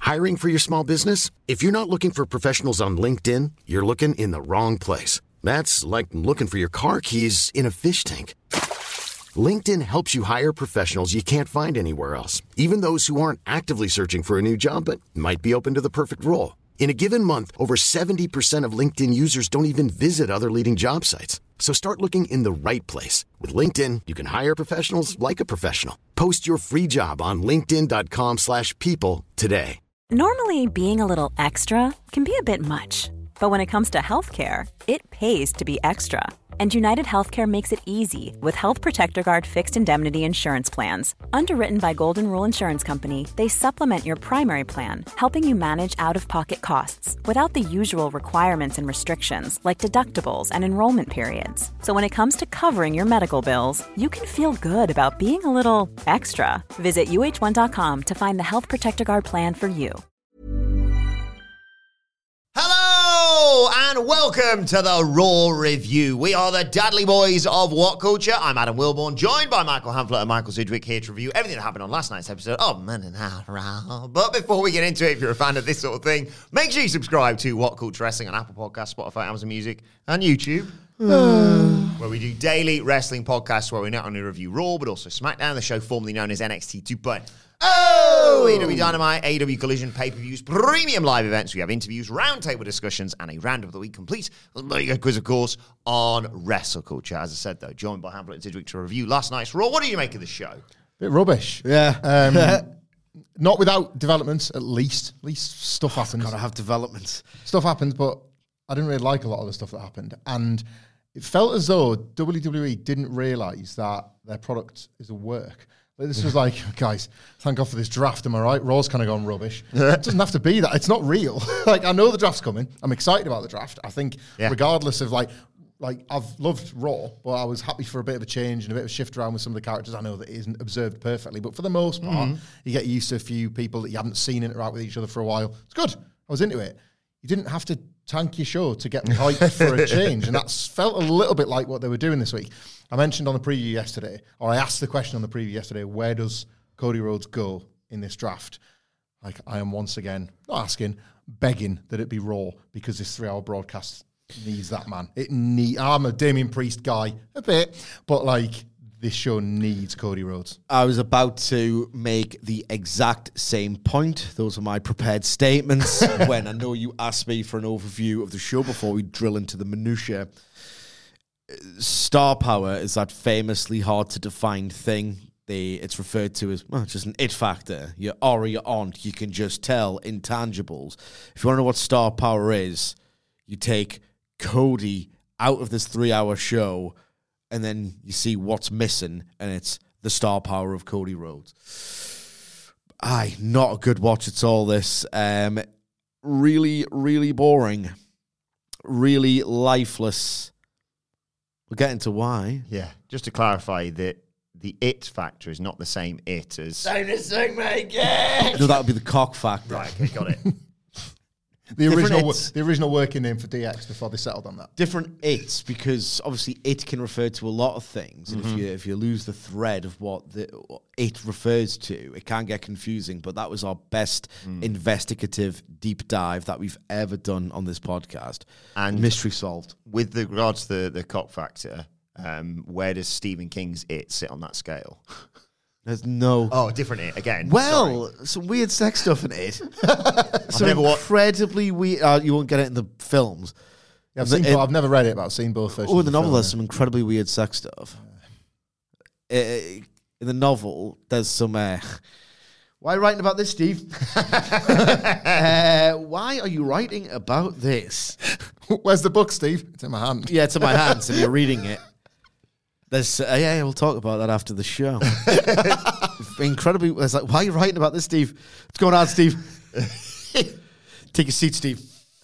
Hiring for your small business? If you're not looking for professionals on LinkedIn, you're looking in the wrong place. That's like looking for your car keys in a fish tank. LinkedIn helps you hire professionals you can't find anywhere else, even those who aren't actively searching for a new job but might be open to the perfect role. In a given month, over 70% of LinkedIn users don't even visit other leading job sites. So start looking in the right place. With LinkedIn, you can hire professionals like a professional. Post your free job on linkedin.com/people today. Normally, being a little extra can be a bit much. But when it comes to healthcare, it pays to be extra. And United Healthcare makes it easy with Health Protector Guard fixed indemnity insurance plans. Underwritten by Golden Rule Insurance Company, they supplement your primary plan, helping you manage out-of-pocket costs without the usual requirements and restrictions like deductibles and enrollment periods. So when it comes to covering your medical bills, you can feel good about being a little extra. Visit uh1.com to find the Health Protector Guard plan for you. Hello and welcome to the Raw Review. We are the Dudley Boys of What Culture. I'm Adam Wilborn, joined by Michael Hamflett and Michael Sidgwick, here to review everything that happened on last night's episode of Men in Raw. But before we get into it, if you're a fan of this sort of thing, make sure you subscribe to What Culture Wrestling on Apple Podcasts, Spotify, Amazon Music, and YouTube. Where we do daily wrestling podcasts where we not only review Raw, but also SmackDown, the show formerly known as NXT 2.0. AEW Dynamite, AEW Collision, pay-per-views, premium live events. We have interviews, roundtable discussions, and a round of the week complete with a quiz, of course, on wrestle culture. As I said, though, joined by Hamflett and Sidgwick to review last night's Raw. What do you make of the show? Bit rubbish. Yeah. Not without developments, at least. At least stuff happens. Gotta have developments. Stuff happens, but I didn't really like a lot of the stuff that happened. And it felt as though WWE didn't realise that their product is a work. This was like, guys, thank God for this draft, am I right? Raw's kind of gone rubbish. It doesn't have to be that. It's not real. Like, I know the draft's coming. I'm excited about the draft. I think regardless of, like I've loved Raw, but I was happy for a bit of a change and a bit of a shift around with some of the characters. I know that it isn't observed perfectly, but for the most part, you get used to a few people that you haven't seen interact with each other for a while. It's good. I was into it. You didn't have to tank your show to get me hyped for a change, and that's felt a little bit like what they were doing this week. I mentioned on the preview yesterday, or I asked the question on the preview yesterday, where does Cody Rhodes go in this draft? Like, I am once again, not asking, begging that it be Raw, because this 3-hour broadcast needs that man. I'm a Damian Priest guy, a bit, but like, this show needs Cody Rhodes. I was about to make the exact same point. Those are my prepared statements when I know you asked me for an overview of the show before we drill into the minutiae. Star power is that famously hard to define thing. It's referred to as just an it factor. You're or you're on. You can just tell intangibles. If you want to know what star power is, you take Cody out of this 3-hour show, and then you see what's missing, and it's the star power of Cody Rhodes. Not a good watch at all, this. Really, really boring. Really lifeless. We'll get into why. Yeah, just to clarify that the it factor is not the same it as... No, that would be the cock factor. Right, okay, got it. The original working name for DX before they settled on that. Different it's, because obviously it can refer to a lot of things. And if you lose the thread of what it refers to, it can get confusing. But that was our best investigative deep dive that we've ever done on this podcast. And mystery solved. With regards to the cock factor, where does Stephen King's it sit on that scale? There's no... Oh, different it, again. Well, some weird sex stuff in it. Some incredibly weird... you won't get it in the films. Yeah, I've never read it, but I've seen both versions. Oh, in the novel, there's some incredibly weird sex stuff. In the novel, there's some... why are you writing about this, Steve? Why are you writing about this? Where's the book, Steve? It's in my hand. Yeah, it's in my hands, and you're reading it. There's we'll talk about that after the show. Incredibly, it's like, why are you writing about this, Steve? What's going on, Steve? Take a seat, Steve.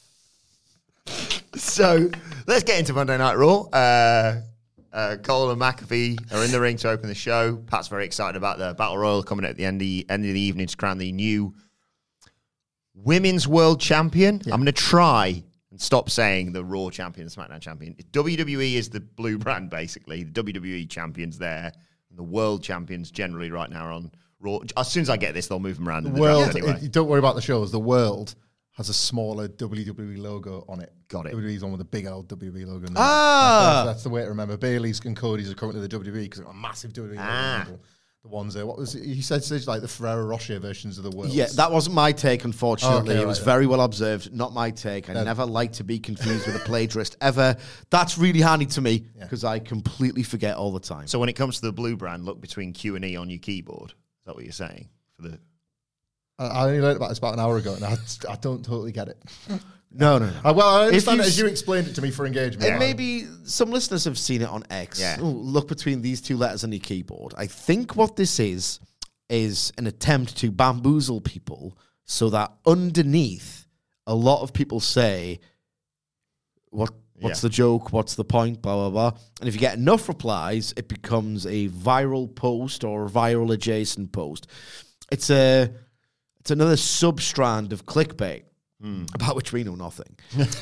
So let's get into Monday Night Raw. Cole and McAfee are in the ring to open the show. Pat's very excited about the Battle Royal coming at the end of the evening to crown the new Women's World Champion. Yeah. I'm going to try and stop saying the Raw champion, the SmackDown champion. WWE is the blue brand, basically. The WWE champions there. And the world champions generally right now are on Raw. As soon as I get this, they'll move them around. The in the world, draft anyway. don't worry about the shows. The world has a smaller WWE logo on it. Got it. WWE's on with a big old WWE logo. That's the way to remember. Bailey's and Cody's are currently the WWE because they've got a massive WWE logo. The ones there. What was it? He said like the Ferrero Rocher versions of the world. Yeah, that wasn't my take, unfortunately. Okay, it was very well observed. Not my take. I never like to be confused with a plagiarist ever. That's really handy to me because I completely forget all the time. So when it comes to the blue brand, look between Q and E on your keyboard. Is that what you're saying? For the I only learned about this about an hour ago, and I don't totally get it. No. I understand it as you explained it to me for engagement. And maybe some listeners have seen it on X. Yeah. Ooh, look between these two letters on your keyboard. I think what this is an attempt to bamboozle people so that underneath, a lot of people say, what's the joke? What's the point? Blah, blah, blah. And if you get enough replies, it becomes a viral post or a viral adjacent post. It's another sub-strand of clickbait. About which we know nothing.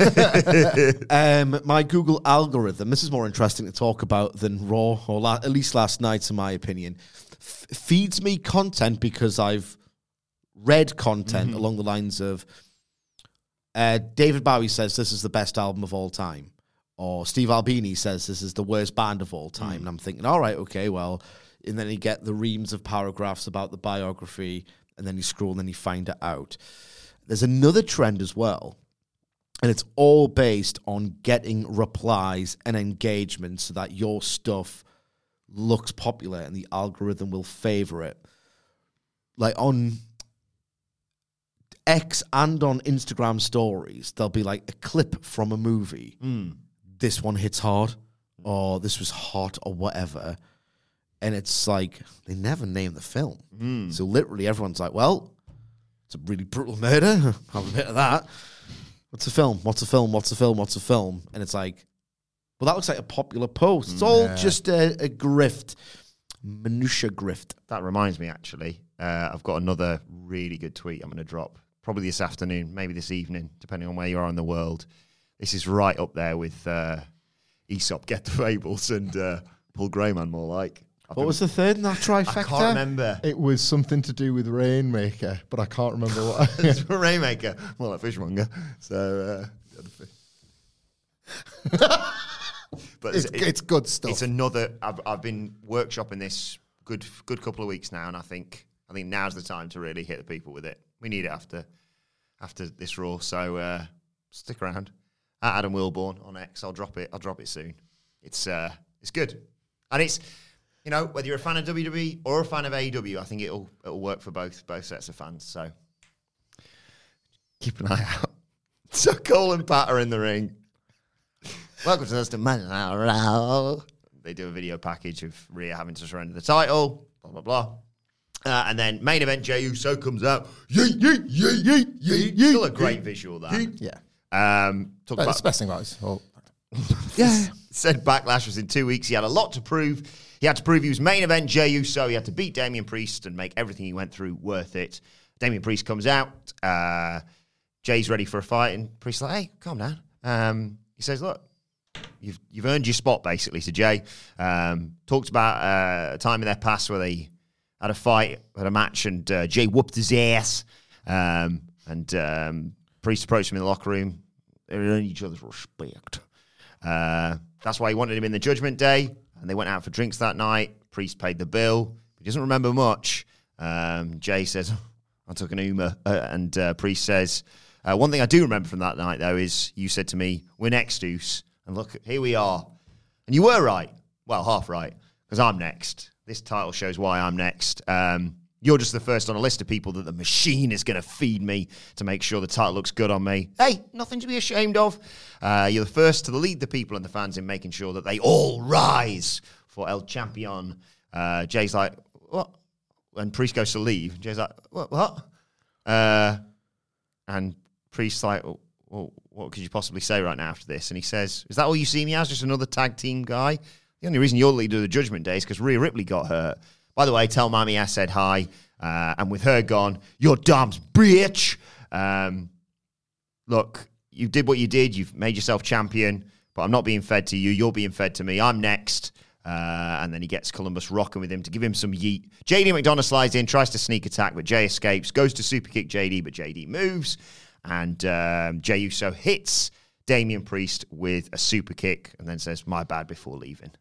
My Google algorithm, this is more interesting to talk about than Raw, or at least last night's, in my opinion, feeds me content because I've read content along the lines of David Bowie says this is the best album of all time, or Steve Albini says this is the worst band of all time. And I'm thinking, all right, okay, well, and then you get the reams of paragraphs about the biography, and then you scroll and then you find it out. There's another trend as well, and it's all based on getting replies and engagement so that your stuff looks popular and the algorithm will favor it. Like on X and on Instagram stories, there'll be like a clip from a movie. This one hits hard, or this was hot, or whatever. And it's like, they never name the film. So literally everyone's like, well, it's a really brutal murder. Have a bit of that. What's a film? What's a film? What's a film? What's a film? And it's like, well, that looks like a popular post. It's all just a grift. Minutia grift. That reminds me, actually, I've got another really good tweet I'm going to drop. Probably this afternoon, maybe this evening, depending on where you are in the world. This is right up there with Aesop, Get the Fables, and Paul Greyman, more like. What was the third in that trifecta? I can't remember. It was something to do with Rainmaker, but I can't remember what. It's Rainmaker, more like Fishmonger. So, but it's good stuff. It's another. I've been workshopping this good couple of weeks now, and I think now's the time to really hit the people with it. We need it after this Raw. So stick around. At Adam Wilborn on X, I'll drop it soon. It's good, and it's. You know, whether you're a fan of WWE or a fan of AEW, I think it'll work for both sets of fans. So keep an eye out. So Cole and Pat are in the ring. Welcome to the Man. They do a video package of Rhea having to surrender the title. Blah blah blah. And then main event, Jey Uso comes out. Yeet, yeet, yeet, yeet, yeet, yeet. Still a great visual, that. Yeah. Talk about It's the best thing about it. Yeah. Said Backlash was in 2 weeks. He had a lot to prove. He had to prove he was main event Jey Uso. He had to beat Damian Priest and make everything he went through worth it. Damian Priest comes out. Jay's ready for a fight, and Priest's like, "Hey, calm down." He says, "Look, you've earned your spot," basically, to Jey. Talked about a time in their past where they had a fight, had a match, and Jey whooped his ass. And Priest approached him in the locker room. They earned each other's respect. That's why he wanted him in the Judgment Day. And they went out for drinks that night. Priest paid the bill. He doesn't remember much. Jey says, I took an Uber. And Priest says, one thing I do remember from that night, though, is you said to me, we're next, Deuce. And look, here we are. And you were right. Well, half right. Because I'm next. This title shows why I'm next. You're just the first on a list of people that the machine is going to feed me to make sure the title looks good on me. Hey, nothing to be ashamed of. You're the first to lead the people and the fans in making sure that they all rise for El Champion. Jay's like, what? And Priest goes to leave. Jay's like, what? And Priest's like, well, what could you possibly say right now after this? And he says, is that all you see me as, just another tag team guy? The only reason you're the leader of the Judgment Day is because Rhea Ripley got hurt. By the way, tell Mami I said hi. And with her gone, you're Dom's bitch. Look, you did what you did. You've made yourself champion, but I'm not being fed to you. You're being fed to me. I'm next. And then he gets Columbus rocking with him to give him some yeet. JD McDonough slides in, tries to sneak attack, but Jay escapes, goes to super kick JD, but JD moves. And Jey Uso hits Damian Priest with a super kick and then says, my bad, before leaving.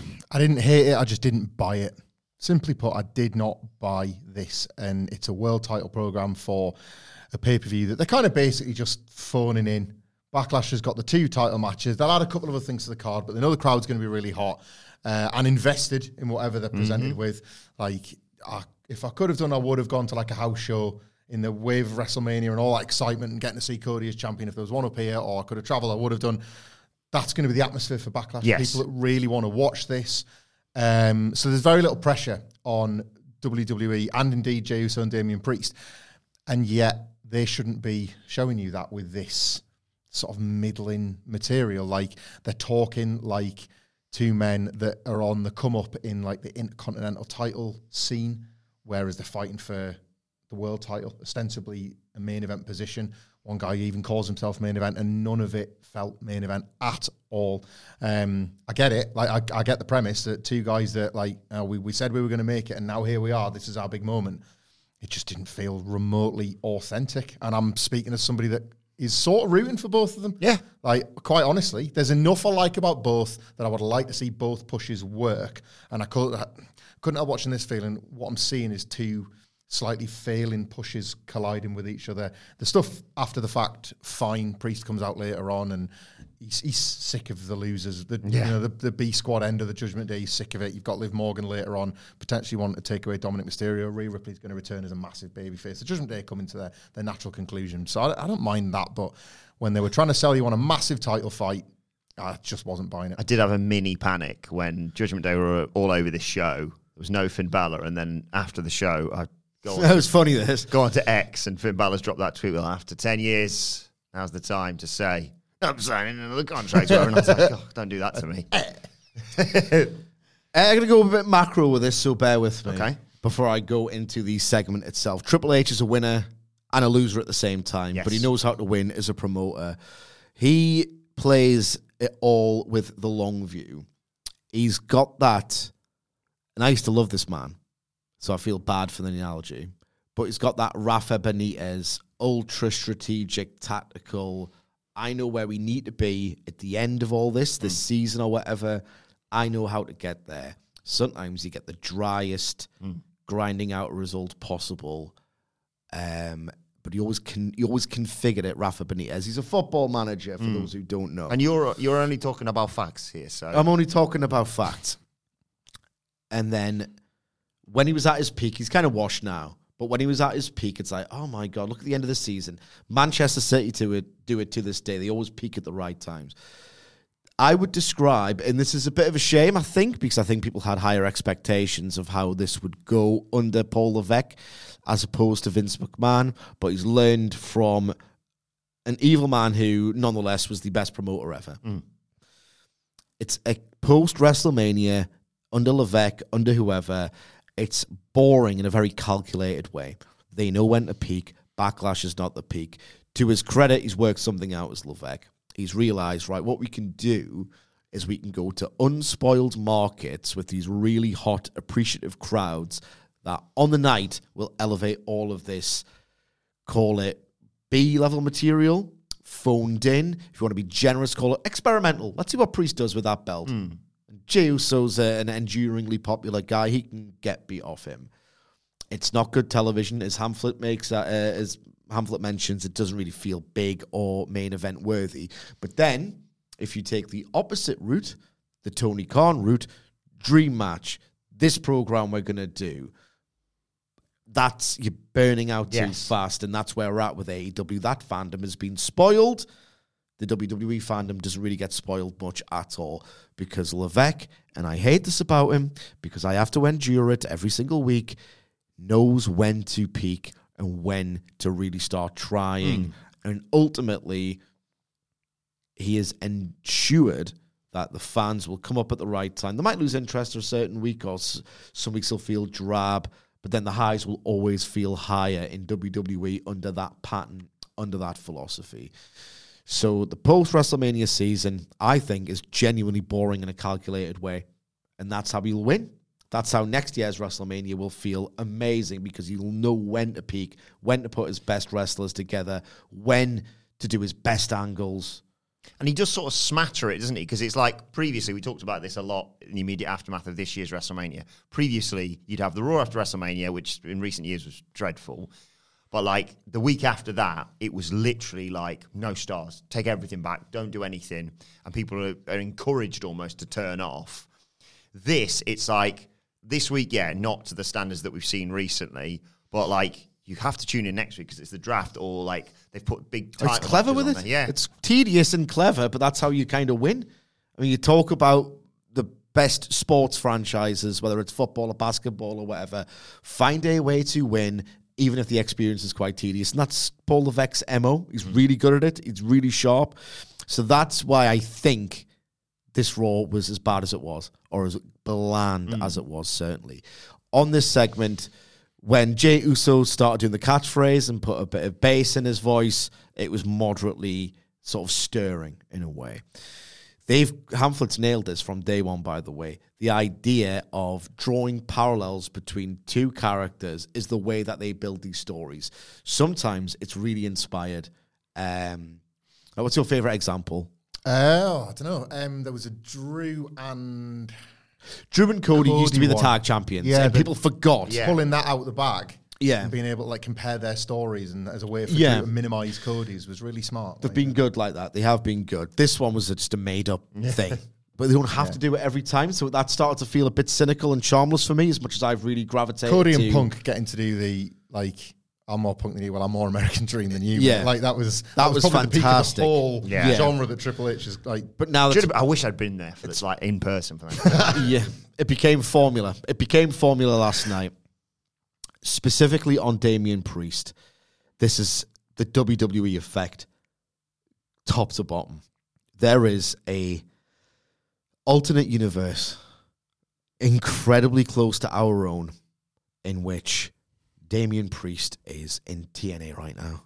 I didn't hate it, I just didn't buy it. Simply put, I did not buy this. And it's a world title program for a pay-per-view that they're kind of basically just phoning in. Backlash has got the 2 title matches. They'll add a couple of other things to the card, but they know the crowd's going to be really hot and invested in whatever they're presented with. Like, if I could have done, I would have gone to like a house show in the wave of WrestleMania and all that excitement and getting to see Cody as champion. If there was one up here, or I could have travelled, I would have done. That's going to be the atmosphere for Backlash. Yes. People that really want to watch this. So there's very little pressure on WWE and indeed Jey Uso and Damian Priest. And yet they shouldn't be showing you that with this sort of middling material. Like, they're talking like 2 men that are on the come up in like the Intercontinental title scene, whereas they're fighting for the world title, ostensibly a main event position. One guy even calls himself main event, and none of it felt main event at all. I get it. Like, I get the premise that 2 guys that like, we said we were going to make it, and now here we are. This is our big moment. It just didn't feel remotely authentic. And I'm speaking as somebody that is sort of rooting for both of them. Yeah. Like, quite honestly, there's enough I like about both that I would like to see both pushes work. And I couldn't help watching this feeling what I'm seeing is 2 slightly failing pushes colliding with each other. The stuff after the fact, fine. Priest comes out later on and he's sick of the losers. The B squad end of the Judgment Day, he's sick of it. You've got Liv Morgan later on, potentially wanting to take away Dominic Mysterio. Rhea Ripley's going to return as a massive babyface. The Judgment Day coming to their natural conclusion. So I don't mind that, but when they were trying to sell you on a massive title fight, I just wasn't buying it. I did have a mini panic when Judgment Day were all over this show. There was no Finn Balor, and then after the show, That was funny, this. Go on to X, and Finn Balor's dropped that tweet. Well, after 10 years, now's the time to say, I'm signing another contract. And I was like, oh, don't do that to me. I'm going to go a bit macro with this, so bear with me. Okay. Before I go into the segment itself. Triple H is a winner and a loser at the same time, Yes. but he knows how to win as a promoter. He plays it all with the long view. He's got that, and I used to love this man, so I feel bad for the analogy, but he's got that Rafa Benitez, ultra-strategic, tactical, I know where we need to be at the end of all this season or whatever. I know how to get there. Sometimes you get the driest, grinding out a result possible, but you always configured it, Rafa Benitez. He's a football manager, for those who don't know. And you're only talking about facts here, so I'm only talking about facts. And then when he was at his peak, he's kind of washed now, but when he was at his peak, it's like, oh my God, look at the end of the season. Manchester City do it to this day. They always peak at the right times. I would describe, and this is a bit of a shame, I think, because I think people had higher expectations of how this would go under Paul Levesque as opposed to Vince McMahon, but he's learned from an evil man who, nonetheless, was the best promoter ever. It's a post-WrestleMania, under Levesque, under whoever, it's boring in a very calculated way. They know when to peak. Backlash is not the peak. To his credit, he's worked something out as Levesque. He's realized, right, what we can do is we can go to unspoiled markets with these really hot, appreciative crowds that on the night will elevate all of this, call it B-level material, phoned in. If you want to be generous, call it experimental. Let's see what Priest does with that belt. Jey Uso's an enduringly popular guy. He can get beat off him. It's not good television, as Hamlet mentions. It doesn't really feel big or main event worthy. But then, if you take the opposite route, the Tony Khan route, dream match, this program we're going to do, that's, you're burning out too fast, and that's where we're at with AEW. That fandom has been spoiled. The WWE fandom doesn't really get spoiled much at all because Levesque, and I hate this about him because I have to endure it every single week, knows when to peak and when to really start trying. And ultimately, he has ensured that the fans will come up at the right time. They might lose interest for a certain week, or some weeks will feel drab, but then the highs will always feel higher in WWE under that pattern, under that philosophy. So the post-WrestleMania season, I think, is genuinely boring in a calculated way. and that's how he'll win. That's how next year's WrestleMania will feel amazing, because he'll know when to peak, when to put his best wrestlers together, when to do his best angles. And he does sort of smatter it, doesn't he? Because it's like previously, we talked about this a lot in the immediate aftermath of this year's WrestleMania. Previously, you'd have the Raw after WrestleMania, which in recent years was dreadful. But like the week after that, it was literally like, no stars, take everything back, don't do anything. And people are encouraged almost to turn off. This, it's like, this week, yeah, not to the standards that we've seen recently, but like, you have to tune in next week because it's the draft, or like they've put big title. It's clever with it. There. Yeah, it's tedious and clever, but that's how you kind of win. I mean, you talk about the best sports franchises, whether it's football or basketball or whatever, find a way to win, even if the experience is quite tedious. And that's Paul Levesque's MO. He's really good at it. He's really sharp. So that's why I think this Raw was as bad as it was, or as bland as it was, certainly. On this segment, when Jey Uso started doing the catchphrase and put a bit of bass in his voice, it was moderately sort of stirring in a way. Hamflett's nailed this from day one, by the way. The idea of drawing parallels between two characters is the way that they build these stories. Sometimes it's really inspired. What's your favorite example? I don't know. There was a Drew and Cody used to be the one. tag champions, Yeah, and people forgot. Yeah. pulling that out the bag. Yeah. And being able to like compare their stories and as a way for Drew to minimize Cody's was really smart. They've been good like that. They have been good. This one was just a made-up thing. But they don't have to do it every time, so that started to feel a bit cynical and charmless for me, as much as I've really gravitated Cody to... and Punk getting to do the, like, I'm more Punk than you, well, I'm more American Dream than you. Yeah. Like, that was was probably fantastic. the peak of the whole Yeah. genre that Triple H is, like... But now that's... I wish I'd been there for this, like in person for that. Yeah, it became formula. It became formula last night, specifically on Damian Priest. This is the WWE effect, top to bottom. There is a alternate universe, incredibly close to our own, in which Damian Priest is in TNA right now.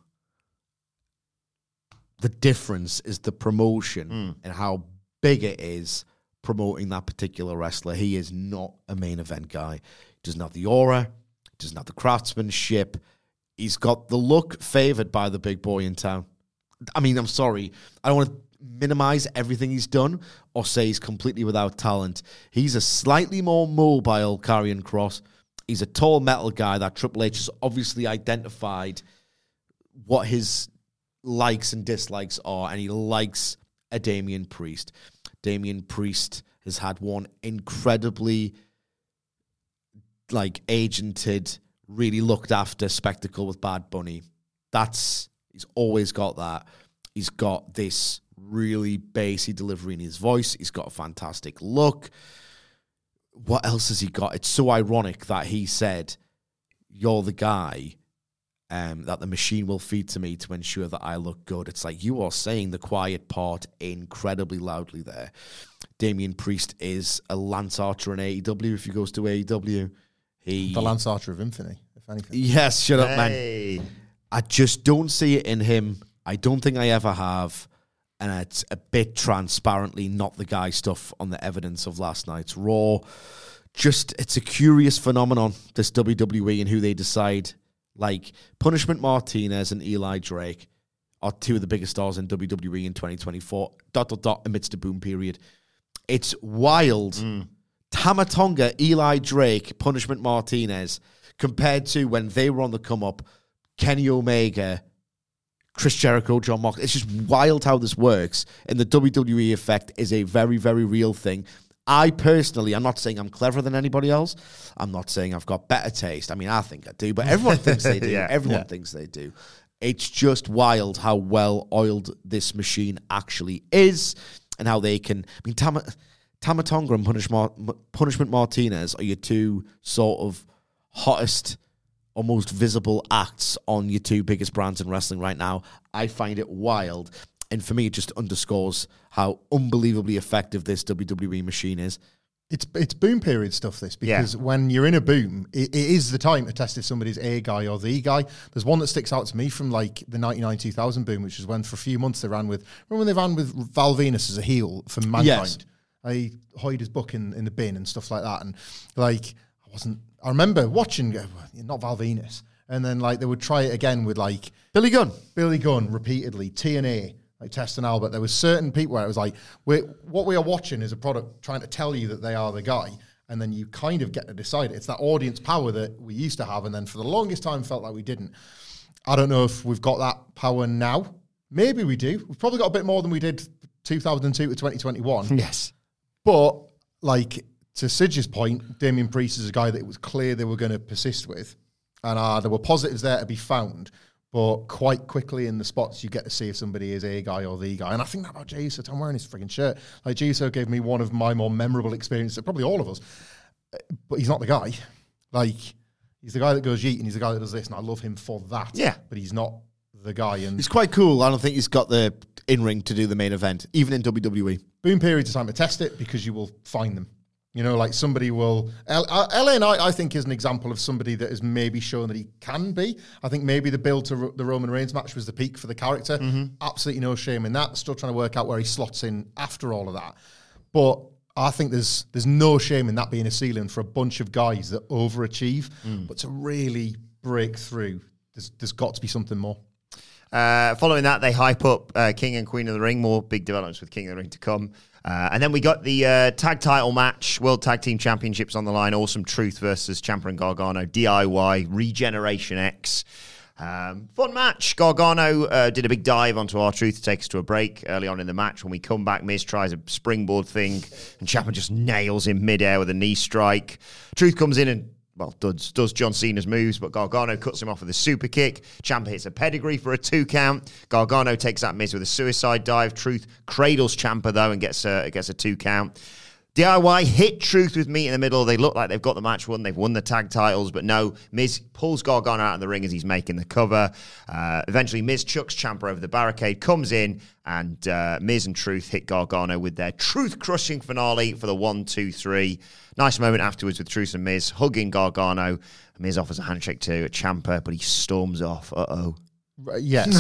The difference is the promotion and how big it is promoting that particular wrestler. He is not a main event guy. He doesn't have the aura, doesn't have the craftsmanship. He's got the look favored by the big boy in town. I mean, I'm sorry. I don't want to minimize everything he's done or say he's completely without talent. He's a slightly more mobile Karrion Kross. He's a tall metal guy that Triple H has obviously identified what his likes and dislikes are, and he likes a Damian Priest. Damian Priest has had one incredibly agented, really looked after spectacle with Bad Bunny. He's always got that. He's got this really bassy delivery in his voice. He's got a fantastic look. What else has he got? It's so ironic that he said, "You're the guy that the machine will feed to me to ensure that I look good." It's like you are saying the quiet part incredibly loudly there. Damian Priest is a Lance Archer in AEW if he goes to AEW. The Lance Archer of Infinity, if anything. Yes, shut up, man. I just don't see it in him. I don't think I ever have. And it's a bit transparently not the guy stuff on the evidence of last night's Raw. Just, it's a curious phenomenon, this WWE and who they decide. Like, Punishment Martinez and Eli Drake are two of the biggest stars in WWE in 2024. ... amidst a boom period. It's wild. Tama Tonga, Eli Drake, Punishment Martinez, compared to when they were on the come-up, Kenny Omega, Chris Jericho, John Moxley. It's just wild how this works. And the WWE effect is a very, very real thing. I personally, I'm not saying I'm cleverer than anybody else. I'm not saying I've got better taste. I mean, I think I do, but everyone thinks they do. Everyone thinks they do. It's just wild how well-oiled this machine actually is and how they can... I mean, Tama Tonga and Punishment Martinez are your two sort of hottest, almost visible acts on your two biggest brands in wrestling right now. I find it wild. And for me, it just underscores how unbelievably effective this WWE machine is. It's boom period stuff, this, because when you're in a boom, it is the time to test if somebody's a guy or the guy. There's one that sticks out to me from like the 99-2000 boom, which is when for a few months they ran with... Remember when they ran with Val Venus as a heel for Mankind? Yes. I hide his book in the bin and stuff like that. And like, I remember watching, not Val Venus. And then like they would try it again with like Billy Gunn repeatedly, TNA, like Test and Albert. There was certain people where it was like, what we are watching is a product trying to tell you that they are the guy. And then you kind of get to decide it. It's that audience power that we used to have. And then for the longest time felt like we didn't. I don't know if we've got that power now. Maybe we do. We've probably got a bit more than we did 2002 to 2021. Yes. But, like, to Sidge's point, Damien Priest is a guy that it was clear they were going to persist with. And there were positives there to be found. But quite quickly in the spots, you get to see if somebody is a guy or the guy. And I think that about Jey Uso. I'm wearing his frigging shirt. Like, Jey Uso gave me one of my more memorable experiences, probably all of us. But he's not the guy. Like, he's the guy that goes yeet, and he's the guy that does this, and I love him for that. Yeah. But he's not the guy. And He's quite cool. I don't think he's got the in-ring to do the main event, even in WWE. Boom periods of time to test it because you will find them. You know, like somebody will... LA Knight, I think, is an example of somebody that has maybe shown that he can be. I think maybe the build to the Roman Reigns match was the peak for the character. Absolutely no shame in that. Still trying to work out where he slots in after all of that. But I think there's no shame in that being a ceiling for a bunch of guys that overachieve. But to really break through, there's got to be something more. Following that, they hype up King and Queen of the Ring. More big developments with King of the Ring to come. And then we got the tag title match, World Tag Team Championships on the line. Awesome Truth versus Ciampa and Gargano. DIY, Regeneration X. Fun match. Gargano did a big dive onto R-Truth to take us to a break early on in the match. When we come back, Miz tries a springboard thing, and Ciampa just nails him midair with a knee strike. Truth comes in and does John Cena's moves, but Gargano cuts him off with a super kick. Ciampa hits a pedigree for a 2 count. Gargano takes out Miz with a suicide dive. Truth cradles Ciampa, though, and gets a 2 count. DIY hit Truth with meat in the middle. They look like they've got the match won. They've won the tag titles, but no. Miz pulls Gargano out of the ring as he's making the cover. Eventually, Miz chucks Ciampa over the barricade, comes in, and Miz and Truth hit Gargano with their truth-crushing finale for the 1, 2, 3. Nice moment afterwards with Truth and Miz hugging Gargano. Miz offers a handshake to Ciampa, but he storms off. Uh-oh. Yes.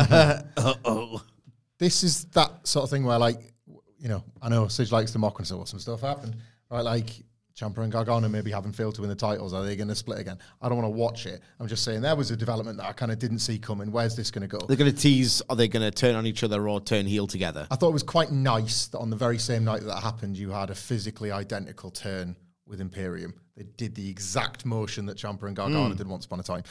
Uh-oh. This is that sort of thing where, like, you know, I know Sidge likes to mock and say, well, some stuff happened. Right, like, Ciampa and Gargano maybe haven't failed to win the titles. Are they going to split again? I don't want to watch it. I'm just saying there was a development that I kind of didn't see coming. Where's this going to go? They're going to tease, are they going to turn on each other or turn heel together? I thought it was quite nice that on the very same night that happened, you had a physically identical turn with Imperium. They did the exact motion that Ciampa and Gargano did once upon a time.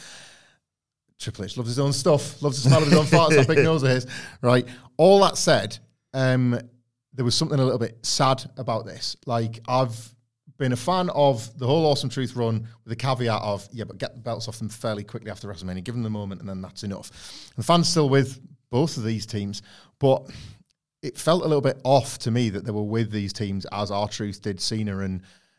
Triple H loves his own stuff, loves the smell of his own farts, that big nose of his. Right. All that said, there was something a little bit sad about this. Like, I've been a fan of the whole Awesome Truth run with the caveat of, but get the belts off them fairly quickly after WrestleMania, give them the moment, and then that's enough. And the fans still with both of these teams, but it felt a little bit off to me that they were with these teams as R-Truth did Cena and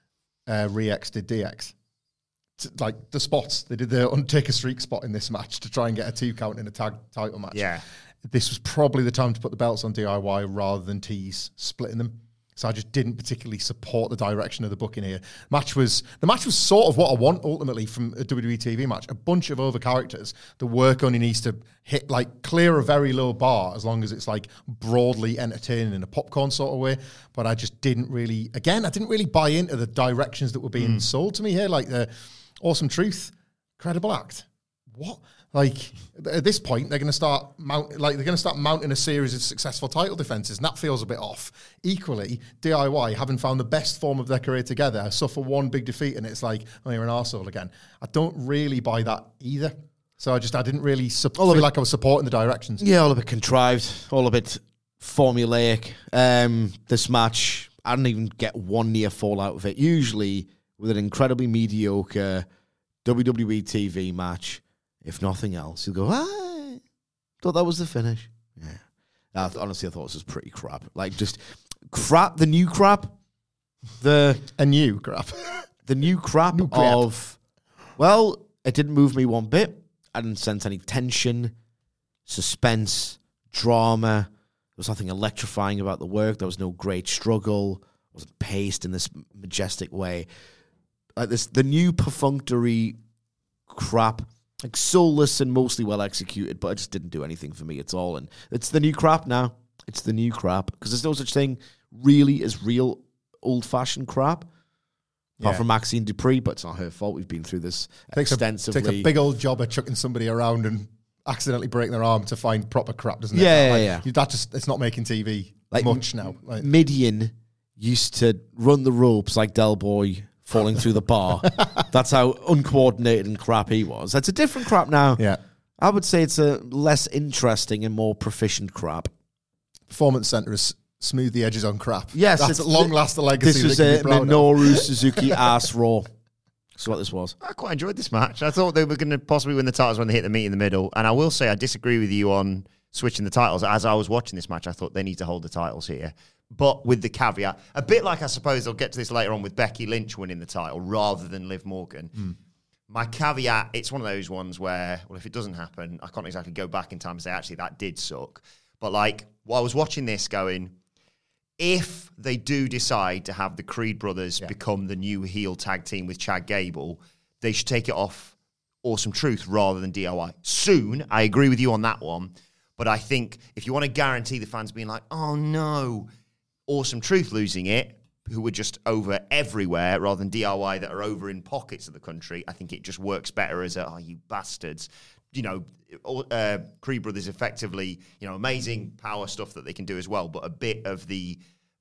Re-X did DX. Like, the spots. They did the Undertaker streak spot in this match to try and get a 2 count in a tag title match. Yeah. This was probably the time to put the belts on DIY rather than tease splitting them. So I just didn't particularly support the direction of the booking here. The match was sort of what I want ultimately from a WWE TV match. A bunch of over characters. The work only needs to hit, like, clear a very low bar as long as it's, like, broadly entertaining in a popcorn sort of way. But I just didn't really buy into the directions that were being sold to me here. Like, the Awesome Truth, credible act. What? Like, at this point, they're going to start mounting a series of successful title defenses, and that feels a bit off. Equally, DIY, having found the best form of their career together, suffer one big defeat, and it's like, oh, you're an arsehole again. I don't really buy that either. So I didn't really feel like I was supporting the directions. Yeah, all a bit contrived, all a bit formulaic. This match, I didn't even get one near fall out of it. Usually, with an incredibly mediocre WWE TV match, if nothing else, you'll go, thought that was the finish. Yeah. Honestly, I thought this was pretty crap. Like, just crap, the new crap. The new crap of, well, it didn't move me one bit. I didn't sense any tension, suspense, drama. There was nothing electrifying about the work. There was no great struggle. It wasn't paced in this majestic way. Like this, the new perfunctory crap, like soulless and mostly well executed, but it just didn't do anything for me at all. And it's the new crap now. It's the new crap because there's no such thing really as real old-fashioned crap. Apart from Maxine Dupree, but it's not her fault. We've been through this extensively. Takes a big old job of chucking somebody around and accidentally breaking their arm to find proper crap, doesn't it? Yeah. That just, it's not making TV much now. Midian used to run the ropes like Del Boy falling through the bar. That's how uncoordinated and crap he was. That's a different crap now. Yeah. I would say it's a less interesting and more proficient crap. Performance Center is smooth the edges on crap. Yes, that's at long last the legacy. This was a Minoru Suzuki ass Raw. That's what this was. I quite enjoyed this match. I thought they were going to possibly win the titles when they hit the meat in the middle. And I will say I disagree with you on switching the titles. As I was watching this match, I thought they need to hold the titles here. But with the caveat, a bit like I suppose they'll get to this later on with Becky Lynch winning the title rather than Liv Morgan. My caveat, it's one of those ones where, well, if it doesn't happen, I can't exactly go back in time and say, actually, that did suck. But like, while I was watching this going, if they do decide to have the Creed brothers become the new heel tag team with Chad Gable, they should take it off Awesome Truth rather than DIY. Soon, I agree with you on that one. But I think if you want to guarantee the fans being like, oh no, Awesome Truth losing it, who were just over everywhere rather than DIY that are over in pockets of the country, I think it just works better as a, oh, you bastards. You know, Creed brothers effectively, you know, amazing power stuff that they can do as well, but a bit of the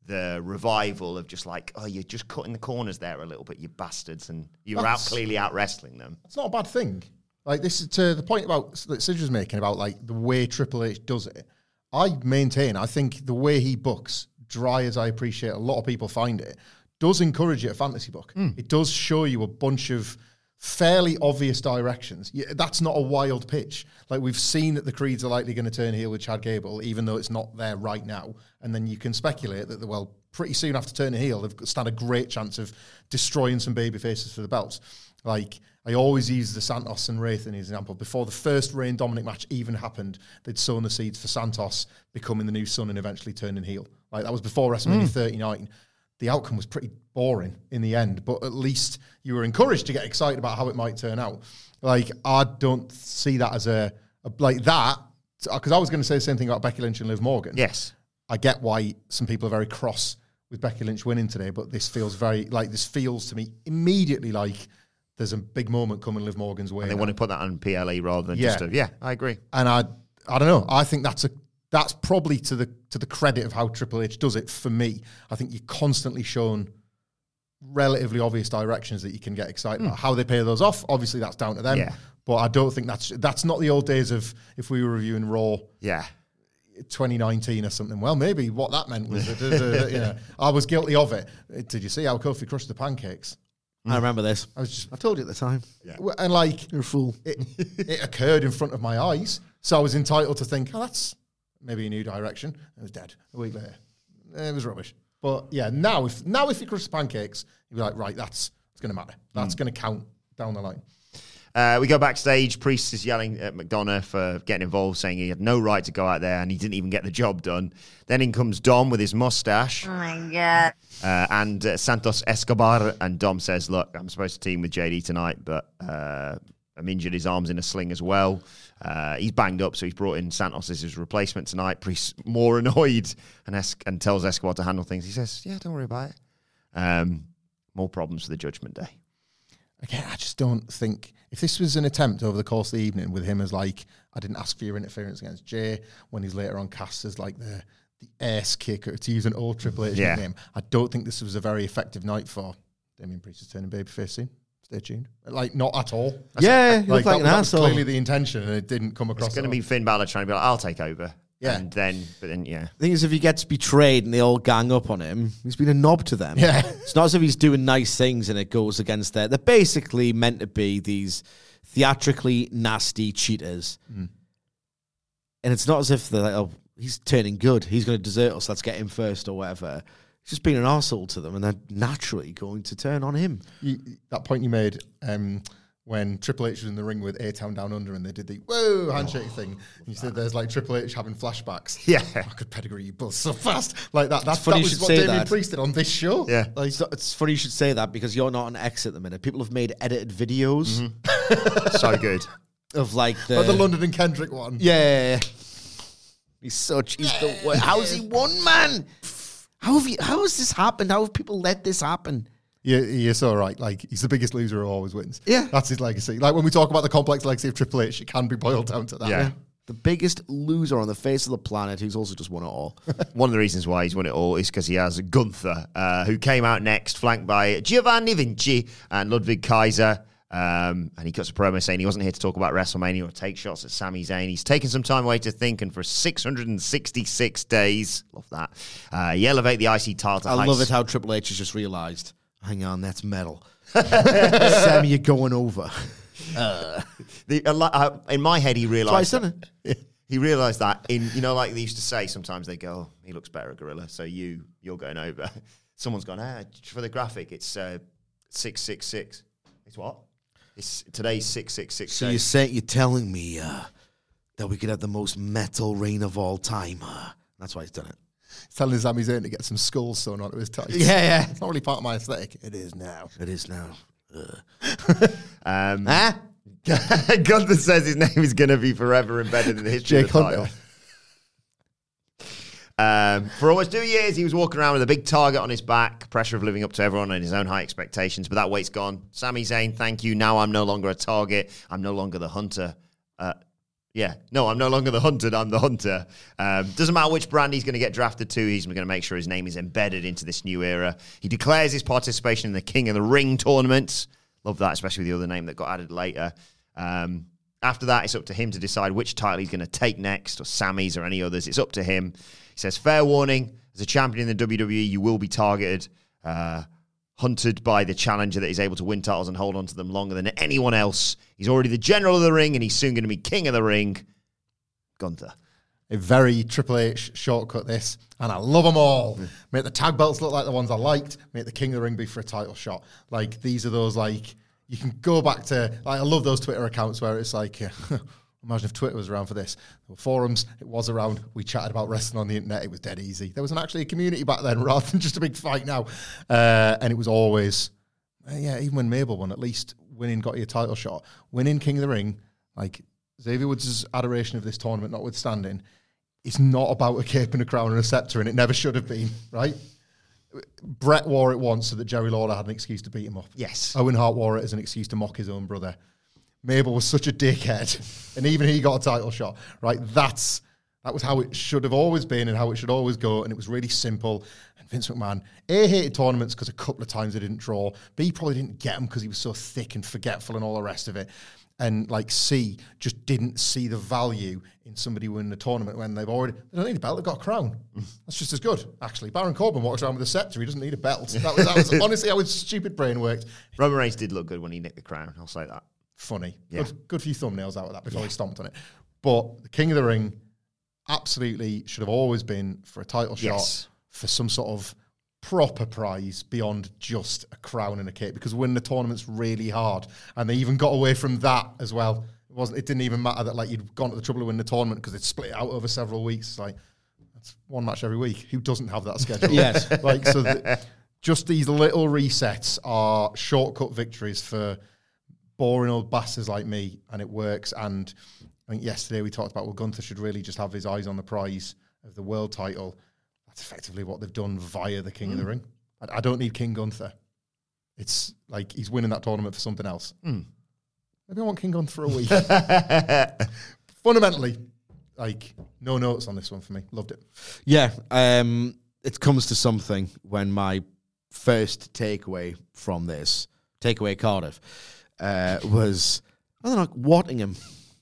revival of just like, oh, you're just cutting the corners there a little bit, you bastards, and you're clearly out wrestling them. It's not a bad thing. Like, this is to the point about that Sid was making about like the way Triple H does it. I think the way he books, dry as I appreciate a lot of people find it, does encourage you to fantasy book. It does show you a bunch of fairly obvious directions. That's not a wild pitch. Like, we've seen that the Creeds are likely going to turn heel with Chad Gable, even though it's not there right now. And then you can speculate that, well, pretty soon after turning heel, they've stand a great chance of destroying some baby faces for the belts. Like, I always use the Santos and Wraith as an example. Before the first Reign Dominic match even happened, they'd sown the seeds for Santos becoming the new Sun and eventually turning heel. Like, that was before WrestleMania 39. The outcome was pretty boring in the end, but at least you were encouraged to get excited about how it might turn out. Like, I don't see that as a like that, because I was going to say the same thing about Becky Lynch and Liv Morgan. Yes. I get why some people are very cross with Becky Lynch winning today, but this feels to me immediately like there's a big moment coming Liv Morgan's way. And they want to put that on PLE rather than just I agree. And I don't know. I think that's probably to the credit of how Triple H does it for me. I think you're constantly shown relatively obvious directions that you can get excited about. How they pay those off, obviously that's down to them. Yeah. But I don't think that's not the old days of if we were reviewing Raw 2019 or something. Well, maybe what that meant was I was guilty of it. Did you see how Kofi crushed the pancakes? I remember this. I told you at the time. Yeah. And like, you're a fool. It occurred in front of my eyes. So I was entitled to think, oh, that's maybe a new direction. It was dead a week later. It was rubbish. But yeah, now if you crush the pancakes, you'd be like, right, it's going to matter. That's going to count down the line. We go backstage. Priest is yelling at McDonough for getting involved, saying he had no right to go out there and he didn't even get the job done. Then in comes Dom with his mustache. Oh, my God. And Santos Escobar. And Dom says, look, I'm supposed to team with JD tonight, but I'm injured. His arm's in a sling as well. He's banged up, so he's brought in Santos as his replacement tonight. Priest more annoyed and tells Escobar to handle things. He says, yeah, don't worry about it. More problems for the Judgment Day. Again, I just don't think... If this was an attempt over the course of the evening with him as like, I didn't ask for your interference against Jay, when he's later on cast as like the ass kicker, to use an old Triple H name, I don't think this was a very effective night for Damian Priest is turning babyface soon. Stay tuned. Like, not at all. Yeah, he looked like an asshole. Clearly the intention, and it didn't come across. It's going to be Finn Balor trying to be like, I'll take over. Yeah. But then, The thing is, if he gets betrayed and they all gang up on him, he's been a knob to them. Yeah. It's not as if he's doing nice things and it goes against their... They're basically meant to be these theatrically nasty cheaters. And it's not as if they're like, oh, he's turning good. He's going to desert us. Let's get him first or whatever. He's just being an arsehole to them and they're naturally going to turn on him. That point you made... when Triple H was in the ring with A-Town Down Under and they did the whoa handshake thing. And you said there's like Triple H having flashbacks. Yeah. I could pedigree you both so fast. Like that. That's funny that was what Damian Priest did on this show. Yeah. Like, it's funny you should say that because you're not on X at the minute. People have made edited videos. So good. Of like the London and Kendrick one. Yeah. He's the way. How's he won, man? How has this happened? How have people let this happen? Yeah, you're so right. Like, he's the biggest loser who always wins. Yeah. That's his legacy. Like, when we talk about the complex legacy of Triple H, it can be boiled down to that. Yeah. The biggest loser on the face of the planet who's also just won it all. One of the reasons why he's won it all is because he has Gunther, who came out next, flanked by Giovanni Vinci and Ludwig Kaiser. And he cuts a promo saying he wasn't here to talk about WrestleMania or take shots at Sami Zayn. He's taken some time away to think, and for 666 days, love that, he elevate the IC title. I love it how Triple H has just realised, hang on, that's metal. Sammy, you're going over. In my head, he realised. Twice, done it? He realised that like they used to say, sometimes they go, oh, he looks better at Gorilla, so you're going over. Someone's gone, for the graphic, it's 666. It's what? Today's 666. So you're telling me that we could have the most metal reign of all time. That's why he's done it. He's telling Sami Zayn to get some skulls sewn onto his tights. Yeah. It's not really part of my aesthetic. It is now. It is now. Gunther says his name is going to be forever embedded in the history Jake of the title. Hunter. For almost 2 years, he was walking around with a big target on his back, pressure of living up to everyone and his own high expectations, but that weight's gone. Sami Zayn, thank you. Now I'm no longer a target. I'm no longer the hunter. I'm no longer the hunted. I'm the hunter. Doesn't matter which brand he's going to get drafted to. He's going to make sure his name is embedded into this new era. He declares his participation in the King of the Ring tournament. Love that, especially with the other name that got added later. After that, it's up to him to decide which title he's going to take next, or Sami's or any others. It's up to him. He says, fair warning, as a champion in the WWE, you will be targeted, hunted by the challenger that is able to win titles and hold on to them longer than anyone else. He's already the general of the ring, and he's soon going to be king of the ring. Gunther. A very Triple H shortcut, this, and I love them all. Make the tag belts look like the ones I liked. Make the King of the Ring be for a title shot. Like, these are those, like, you can go back to, like, I love those Twitter accounts where it's like, imagine if Twitter was around for this. There were forums, it was around, we chatted about wrestling on the internet, it was dead easy. There was actually a community back then rather than just a big fight now. And it was always, even when Mabel won, at least winning got you a title shot. Winning King of the Ring, like, Xavier Woods' adoration of this tournament notwithstanding, it's not about a cape and a crown and a scepter, and it never should have been, right? Brett wore it once so that Jerry Lawler had an excuse to beat him up. Yes. Owen Hart wore it as an excuse to mock his own brother. Mabel was such a dickhead, and even he got a title shot, right? That was how it should have always been and how it should always go, and it was really simple. And Vince McMahon, A, hated tournaments because a couple of times they didn't draw. B, probably didn't get them because he was so thick and forgetful and all the rest of it. And, like, C, just didn't see the value in somebody winning a tournament when they don't need a belt, they've got a crown. That's just as good, actually. Baron Corbin walks around with a scepter, he doesn't need a belt. That was honestly how his stupid brain worked. Roman Reigns did look good when he nicked the crown, I'll say that. Funny. Yeah. Good few thumbnails out of that before he stomped on it. But the King of the Ring absolutely should have always been for a title shot, for some sort of proper prize beyond just a crown and a cape, because winning the tournament's really hard, and they even got away from that as well. It didn't even matter that, like, you'd gone to the trouble of winning the tournament because it's split out over several weeks. It's like, that's one match every week. Who doesn't have that schedule? Yes. Like, so just these little resets are shortcut victories for boring old bastards like me, and it works. And I think yesterday we talked about, well, Gunther should really just have his eyes on the prize of the world title. That's effectively what they've done via the King of the Ring. I don't need King Gunther. It's like he's winning that tournament for something else. Maybe I want King Gunther for a week. Fundamentally, like, no notes on this one for me. Loved it. Yeah, it comes to something when my first takeaway from this, takeaway Cardiff, was, I don't know, Wattingham.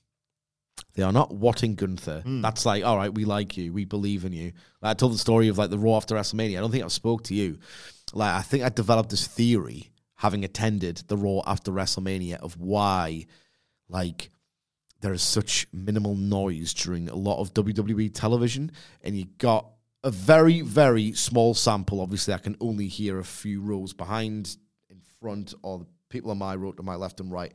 They are not Watting Gunther. That's like, all right, we like you. We believe in you. Like, I told the story of, like, the Raw after WrestleMania. I don't think I spoke to you. Like, I think I developed this theory, having attended the Raw after WrestleMania, of why, like, there is such minimal noise during a lot of WWE television, and you got a very, very small sample. Obviously, I can only hear a few rows behind, in front, or the people on my row to my left and right.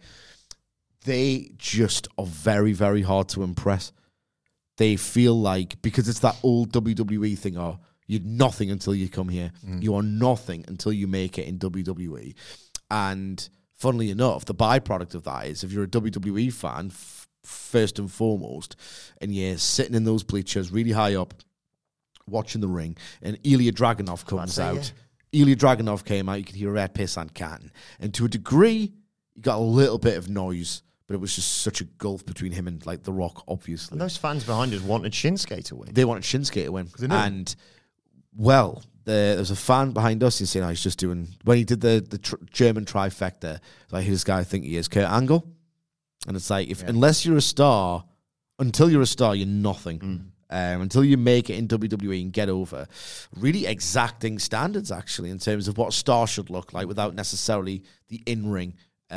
They just are very, very hard to impress. They feel like, because it's that old WWE thing, you're nothing until you come here. You are nothing until you make it in WWE. And funnily enough, the byproduct of that is, if you're a WWE fan, first and foremost, and you're sitting in those bleachers really high up, watching the ring, and Ilya Dragunov comes out. Yeah. Ilya Dragunov came out. You could hear a red piss and canton. And to a degree, you got a little bit of noise, but it was just such a gulf between him and like The Rock, obviously. And those fans behind us wanted Shinsuke to win. They wanted Shinsuke to win. And, well, there was a fan behind us who's saying, he's just doing, when he did the German trifecta, like, who does this guy think he is? Kurt Angle? And it's like, unless you're a star, until you're a star, you're nothing. Until you make it in WWE and get over. Really exacting standards, actually, in terms of what a star should look like without necessarily the in-ring.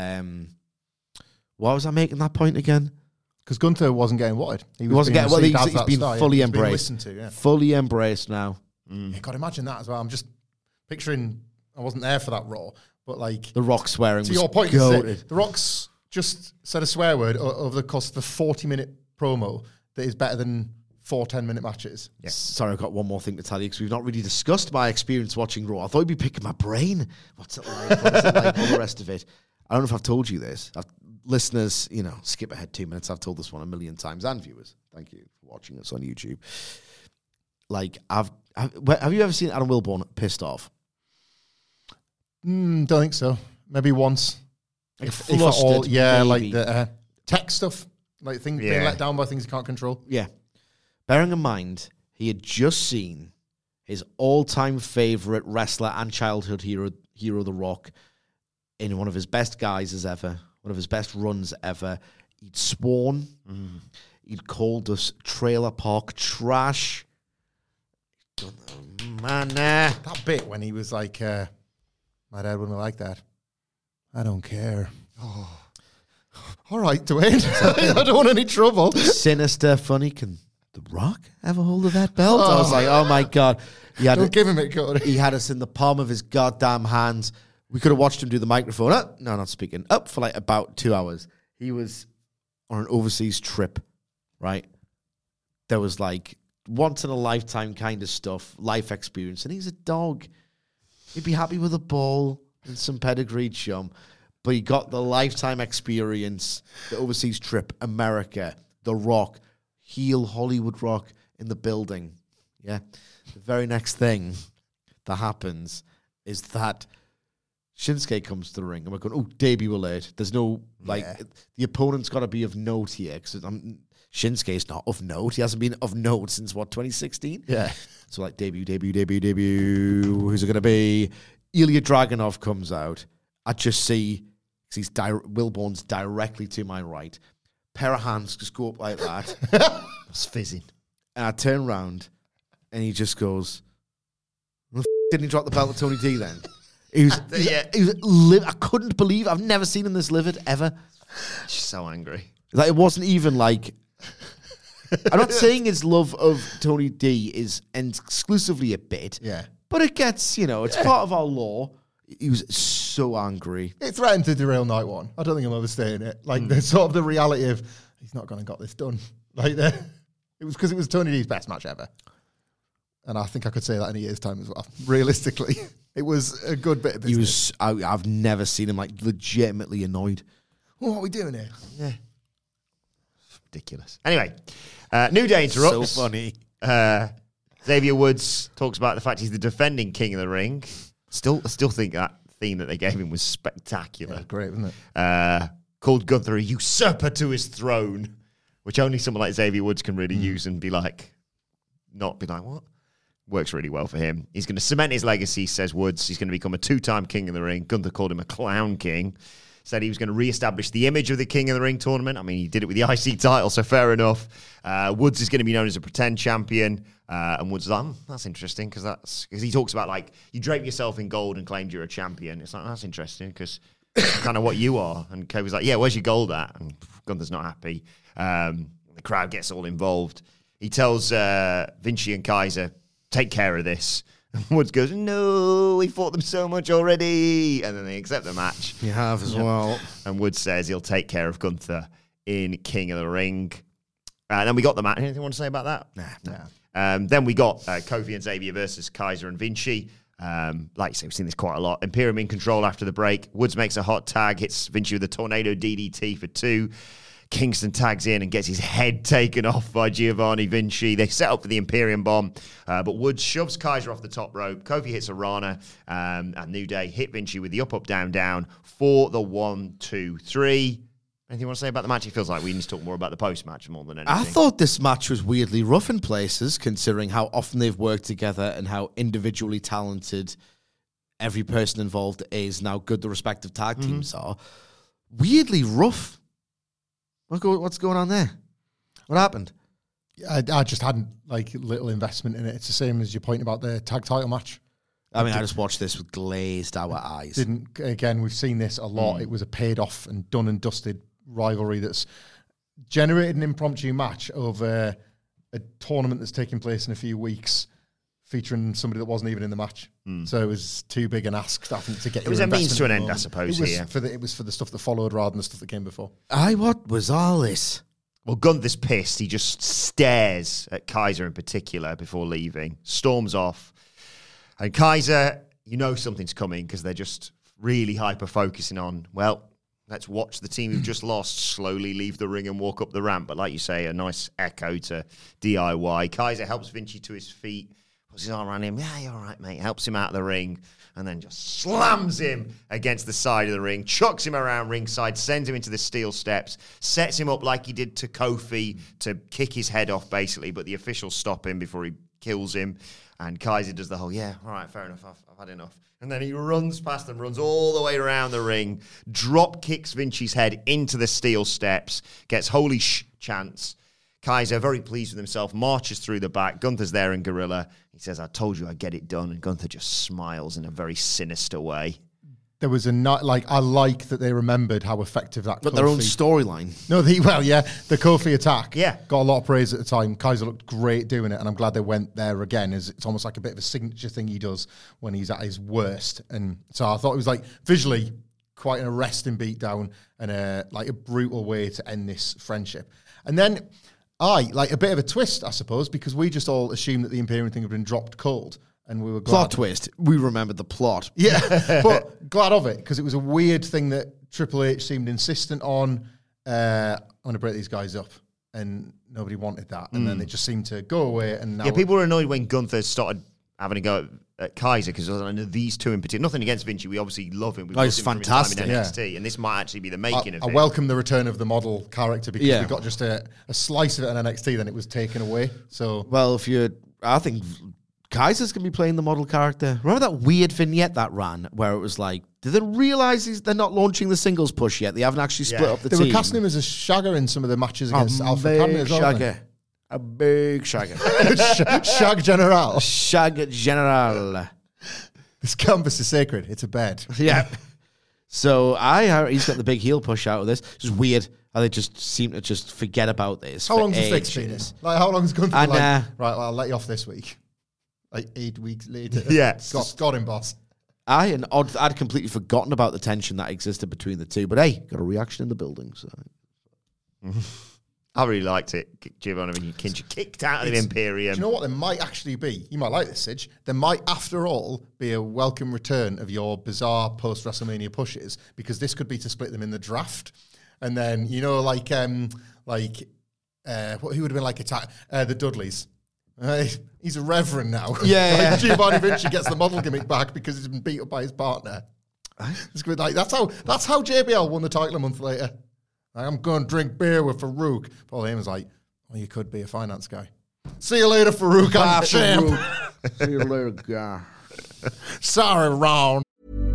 Why was I making that point again? Because Gunther wasn't getting wanted. He wasn't getting. Well, he's been fully embraced. He's been listened to, fully embraced now. Yeah, God, imagine that as well. I'm just picturing. I wasn't there for that Raw, but like The Rock swearing. To your point, The Rock's just said a swear word over the course of the 40-minute promo that is better than 4 10-minute matches. Yeah. Sorry, I've got one more thing to tell you because we've not really discussed my experience watching Raw. I thought you'd be picking my brain. What's it like? What's it like? All the rest of it. I don't know if I've told you this. Listeners, skip ahead 2 minutes. I've told this one a million times, and viewers. Thank you for watching us on YouTube. Like, have you ever seen Adam Wilborn pissed off? Don't think so. Maybe once. Like if at all, maybe. like the tech stuff, like things being let down by things he can't control. Yeah. Bearing in mind, he had just seen his all-time favorite wrestler and childhood hero, The Rock, in one of his best guises ever, one of his best runs ever. He'd sworn. He'd called us trailer park trash. Man, that bit when he was like, my dad wouldn't like that. I don't care. Oh. All right, Dwayne. I don't want any trouble. Sinister, funny. Can The Rock have a hold of that belt? I was like, oh my God. Don't give him it, Cody. He had us in the palm of his goddamn hands. We could have watched him do the microphone. No, not speaking. Up for like about 2 hours. He was on an overseas trip, right? There was like once in a lifetime kind of stuff, life experience. And he's a dog. He'd be happy with a ball and some pedigreed chum. But he got the lifetime experience, the overseas trip, America, The Rock, heel Hollywood Rock in the building. Yeah. The very next thing that happens is that Shinsuke comes to the ring, and we're going, debut alert. There's no, the opponent's got to be of note here, because Shinsuke's not of note. He hasn't been of note since, 2016? Yeah. So, debut. Who's it going to be? Ilya Dragunov comes out. I just see, because Wilborn's directly to my right. Pair of hands just go up like that. It's fizzing. And I turn around, and he just goes, didn't he drop the belt to Tony D then? He was I couldn't believe, I've never seen him this livid ever. She's so angry. Like, it wasn't even like, I'm not saying his love of Tony D is exclusively a bit. Yeah. But it gets, it's part of our law. He was so angry. It threatened to derail night one. I don't think I'm overstating it. Like, the sort of the reality of, he's not going to got this done. Like, it was because it was Tony D's best match ever. And I think I could say that in a year's time as well. Realistically, it was a good bit of business. I've never seen him, legitimately annoyed. What are we doing here? Yeah. Ridiculous. Anyway, New Day interrupts. So funny. Xavier Woods talks about the fact he's the defending King of the Ring. I still think that theme that they gave him was spectacular. Yeah, great, wasn't it? Called Gunther a usurper to his throne, which only someone like Xavier Woods can really use and not be like, what? Works really well for him. He's going to cement his legacy, says Woods. He's going to become a 2-time King of the Ring. Gunther called him a clown king. Said he was going to reestablish the image of the King of the Ring tournament. I mean, he did it with the IC title, so fair enough. Woods is going to be known as a pretend champion. And Woods is like, that's interesting, because he talks about, you drape yourself in gold and claimed you're a champion. It's like, that's interesting, because that's kind of what you are. And Kofi's like, yeah, where's your gold at? And Gunther's not happy. The crowd gets all involved. He tells Vinci and Kaiser, take care of this. And Woods goes, no, we fought them so much already. And then they accept the match. You have as well. And Woods says he'll take care of Gunther in King of the Ring. And then we got the match. Anything you want to say about that? Nah. Then we got Kofi and Xavier versus Kaiser and Vinci. Like I say, we've seen this quite a lot. Imperium in control after the break. Woods makes a hot tag, hits Vinci with a tornado DDT for 2. Kingston tags in and gets his head taken off by Giovanni Vinci. They set up for the Imperium Bomb, but Woods shoves Kaiser off the top rope. Kofi hits a Rana, and New Day hit Vinci with the up, down, down for the 1, 2, 3. Anything you want to say about the match? It feels like we need to talk more about the post-match more than anything. I thought this match was weirdly rough in places, considering how often they've worked together and how individually talented every person involved is, and how good the respective tag teams are. Weirdly rough. What's going on there? What happened? I just hadn't little investment in it. It's the same as your point about the tag title match. I mean, I just watched this with glazed our eyes. Again, we've seen this a lot. It was a paid off and done and dusted rivalry that's generated an impromptu match over a tournament that's taking place in a few weeks, featuring somebody that wasn't even in the match. So it was too big an ask, I think, to get. It was a means to an end, I suppose. It was for the stuff that followed rather than the stuff that came before. What was all this? Well, Gunther's pissed. He just stares at Kaiser in particular before leaving, storms off. And Kaiser, you know something's coming because they're just really hyper-focusing on, well, let's watch the team who've just lost slowly leave the ring and walk up the ramp. But like you say, a nice echo to DIY. Kaiser helps Vinci to his feet, puts his arm around him. Yeah, you're all right, mate. Helps him out of the ring and then just slams him against the side of the ring, chucks him around ringside, sends him into the steel steps, sets him up like he did to Kofi to kick his head off, basically. But the officials stop him before he kills him. And Kaiser does the whole, yeah, all right, fair enough, I've had enough. And then he runs past them, runs all the way around the ring, drop kicks Vinci's head into the steel steps, gets holy chants. Kaiser, very pleased with himself, marches through the back. Gunther's there in Gorilla. He says, I told you I'd get it done. And Gunther just smiles in a very sinister way. There was I like that they remembered how effective that But their own storyline. No, the Kofi attack. Yeah. Got a lot of praise at the time. Kaiser looked great doing it, and I'm glad they went there again, as it's almost like a bit of a signature thing he does when he's at his worst. And so I thought it was visually quite an arresting beatdown and a brutal way to end this friendship. And then a bit of a twist, I suppose, because we just all assumed that the Imperium thing had been dropped cold. And we were glad. Plot twist. We remembered the plot. Yeah, but glad of it, because it was a weird thing that Triple H seemed insistent on. I'm going to break these guys up. And nobody wanted that. And then it just seemed to go away. And now people were annoyed when Gunther started having a go at Kaiser, because I know these two in particular. Nothing against Vinci. We obviously love him. He's fantastic. In NXT, and this might actually be the making of it. I welcome the return of the model character, because we got just a slice of it in NXT, then it was taken away. So, well, I think Kaiser's going to be playing the model character. Remember that weird vignette that ran where it was like, did they realise they're not launching the singles push yet? They haven't actually split up the team. They were casting him as a shagger in some of the matches against Alpha Academy as well. A big shagger. Shag General. Shag General. This canvas is sacred. It's a bed. Yeah. So he's got the big heel push out of this. It's just weird how they just seem to just forget about this. How long's the fix been? How long's Gunther been right, well, I'll let you off this week. 8 weeks later. Yeah. Got him, boss. I'd completely forgotten about the tension that existed between the two. But hey, got a reaction in the building. So I really liked it. Giovanni Vinci kicked out of the Imperium. Do you know what? There might actually be, you might like this, Sidge, there might, after all, be a welcome return of your bizarre post-WrestleMania pushes, because this could be to split them in the draft. And then, who would have been the Dudleys. He's a reverend now. Yeah. Giovanni Vinci gets the model gimmick back because he's been beat up by his partner. It's good. That's how JBL won the title a month later. I'm going to drink beer with Farouk. Paul Heyman's like, well, you could be a finance guy. See you later, Farouk. I'm the champ. See you later, guy. Sorry, Ron.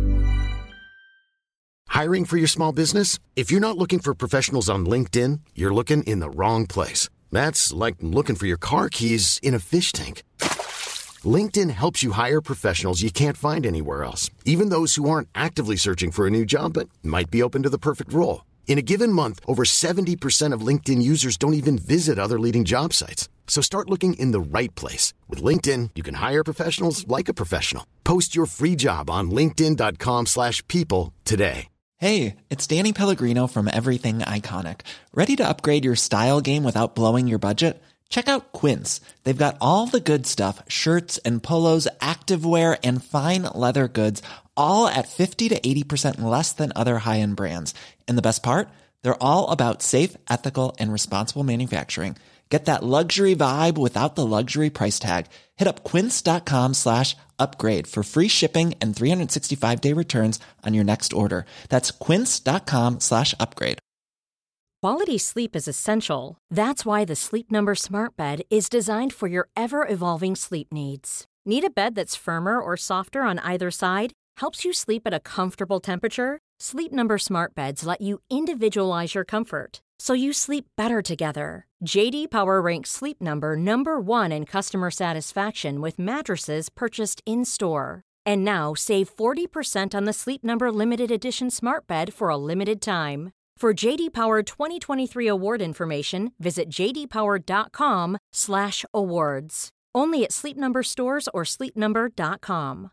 Hiring for your small business? If you're not looking for professionals on LinkedIn, you're looking in the wrong place. That's like looking for your car keys in a fish tank. LinkedIn helps you hire professionals you can't find anywhere else, even those who aren't actively searching for a new job but might be open to the perfect role. In a given month, over 70% of LinkedIn users don't even visit other leading job sites. So start looking in the right place. With LinkedIn, you can hire professionals like a professional. Post your free job on linkedin.com/people today. Hey, it's Danny Pellegrino from Everything Iconic. Ready to upgrade your style game without blowing your budget? Check out Quince. They've got all the good stuff, shirts and polos, activewear, and fine leather goods, all at 50 to 80% less than other high-end brands. And the best part? They're all about safe, ethical, and responsible manufacturing. Get that luxury vibe without the luxury price tag. Hit up quince.com/upgrade for free shipping and 365-day returns on your next order. That's quince.com/upgrade. Quality sleep is essential. That's why the Sleep Number Smart Bed is designed for your ever-evolving sleep needs. Need a bed that's firmer or softer on either side? Helps you sleep at a comfortable temperature? Sleep Number Smart Beds let you individualize your comfort, so you sleep better together. JD Power ranks Sleep Number number 1 in customer satisfaction with mattresses purchased in-store. And now, save 40% on the Sleep Number Limited Edition Smart Bed for a limited time. For JD Power 2023 award information, visit jdpower.com/awards. Only at Sleep Number stores or sleepnumber.com.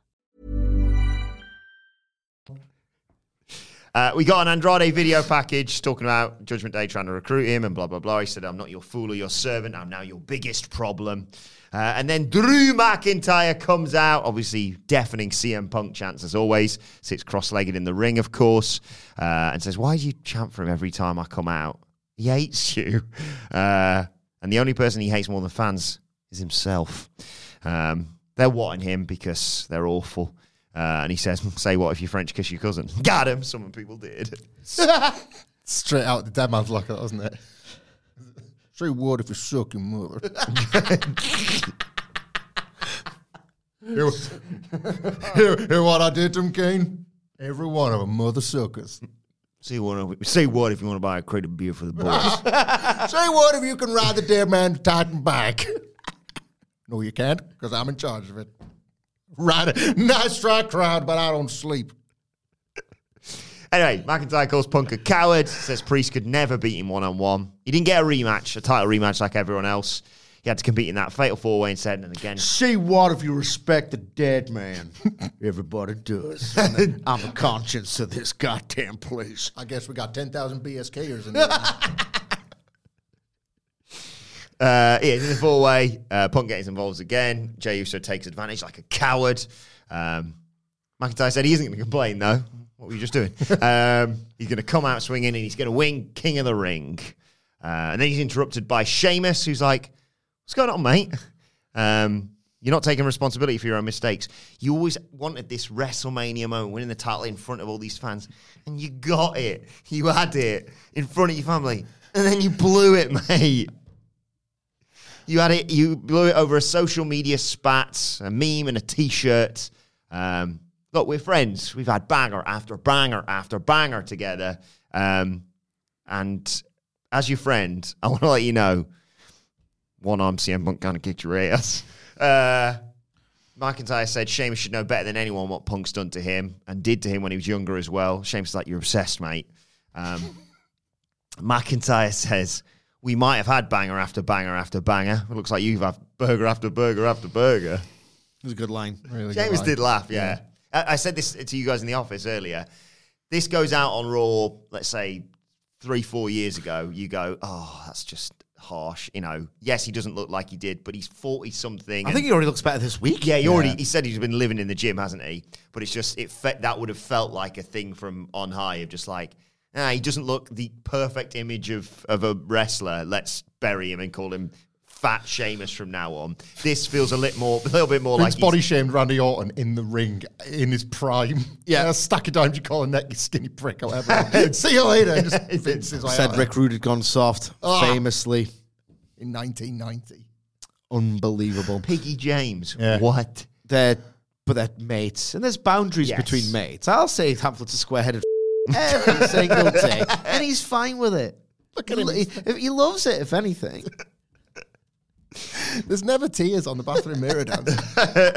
We got an Andrade video package talking about Judgment Day trying to recruit him and blah, blah, blah. He said, I'm not your fool or your servant. I'm now your biggest problem. And then Drew McIntyre comes out, obviously deafening CM Punk chants as always, sits cross-legged in the ring, of course, and says, why do you chant for him every time I come out? He hates you. And the only person he hates more than fans is himself. They're wanting him because they're awful. And he says, say what if you French kiss your cousin? Got him. Some people did. Straight out the dead man's locker, wasn't it? Say what if you suck your mother? Hear what I did to him, Kane? Every one of them mother suckers. Say what if you want to buy a crate of beer for the boys. Say what if you can ride the dead man to Titan back? No, you can't, because I'm in charge of it. Right, nice try, crowd, but I don't sleep. Anyway, McIntyre calls Punk a coward, says Priest could never beat him one-on-one. He didn't get a title rematch like everyone else. He had to compete in that fatal four-way instead, and again... Say what if you respect the dead man? Everybody does. I'm the conscience of this goddamn place. I guess we got 10,000 BSKers in there. In the four-way, Punk gets involved again. Jey Uso takes advantage like a coward. McIntyre said he isn't going to complain, though. What were you just doing? He's going to come out swinging and he's going to win King of the Ring. And then he's interrupted by Sheamus, who's like, what's going on, mate? You're not taking responsibility for your own mistakes. You always wanted this WrestleMania moment, winning the title in front of all these fans, and you got it. You had it in front of your family, and then you blew it, mate. You had it. You blew it over a social media spat, a meme, and a T-shirt. Look, we're friends. We've had banger after banger after banger together. And as your friend, I want to let you know, one-arm CM Punk kind of kicked your ass. McIntyre said Sheamus should know better than anyone what Punk's done to him and did to him when he was younger as well. Sheamus is like, you're obsessed, mate. McIntyre says, we might have had banger after banger after banger. It looks like you've had burger after burger after burger. It was a good line. Really Sheamus did laugh, yeah. I said this to you guys in the office earlier. This goes out on Raw, let's say, 3-4 years ago. You go, oh, that's just harsh. You know, yes, he doesn't look like he did, but he's 40-something. I think he already looks better this week. Yeah, he said he's been living in the gym, hasn't he? But it's just, that would have felt like a thing from on high of just like, he doesn't look the perfect image of a wrestler. Let's bury him and call him Fat Sheamus from now on. This feels a little bit more Vince like body shamed Randy Orton in the ring in his prime. Yeah, a stack of times you call a neck, you skinny prick or whatever. See you later. Vince is like, said Rick Rude had gone soft, famously. In 1990. Unbelievable. Piggy James. Yeah. What? But they're mates. And there's boundaries between mates. I'll say Hamlet's a square-headed every single day. And he's fine with it. Look at him. He loves it, if anything. There's never tears on the bathroom mirror down there.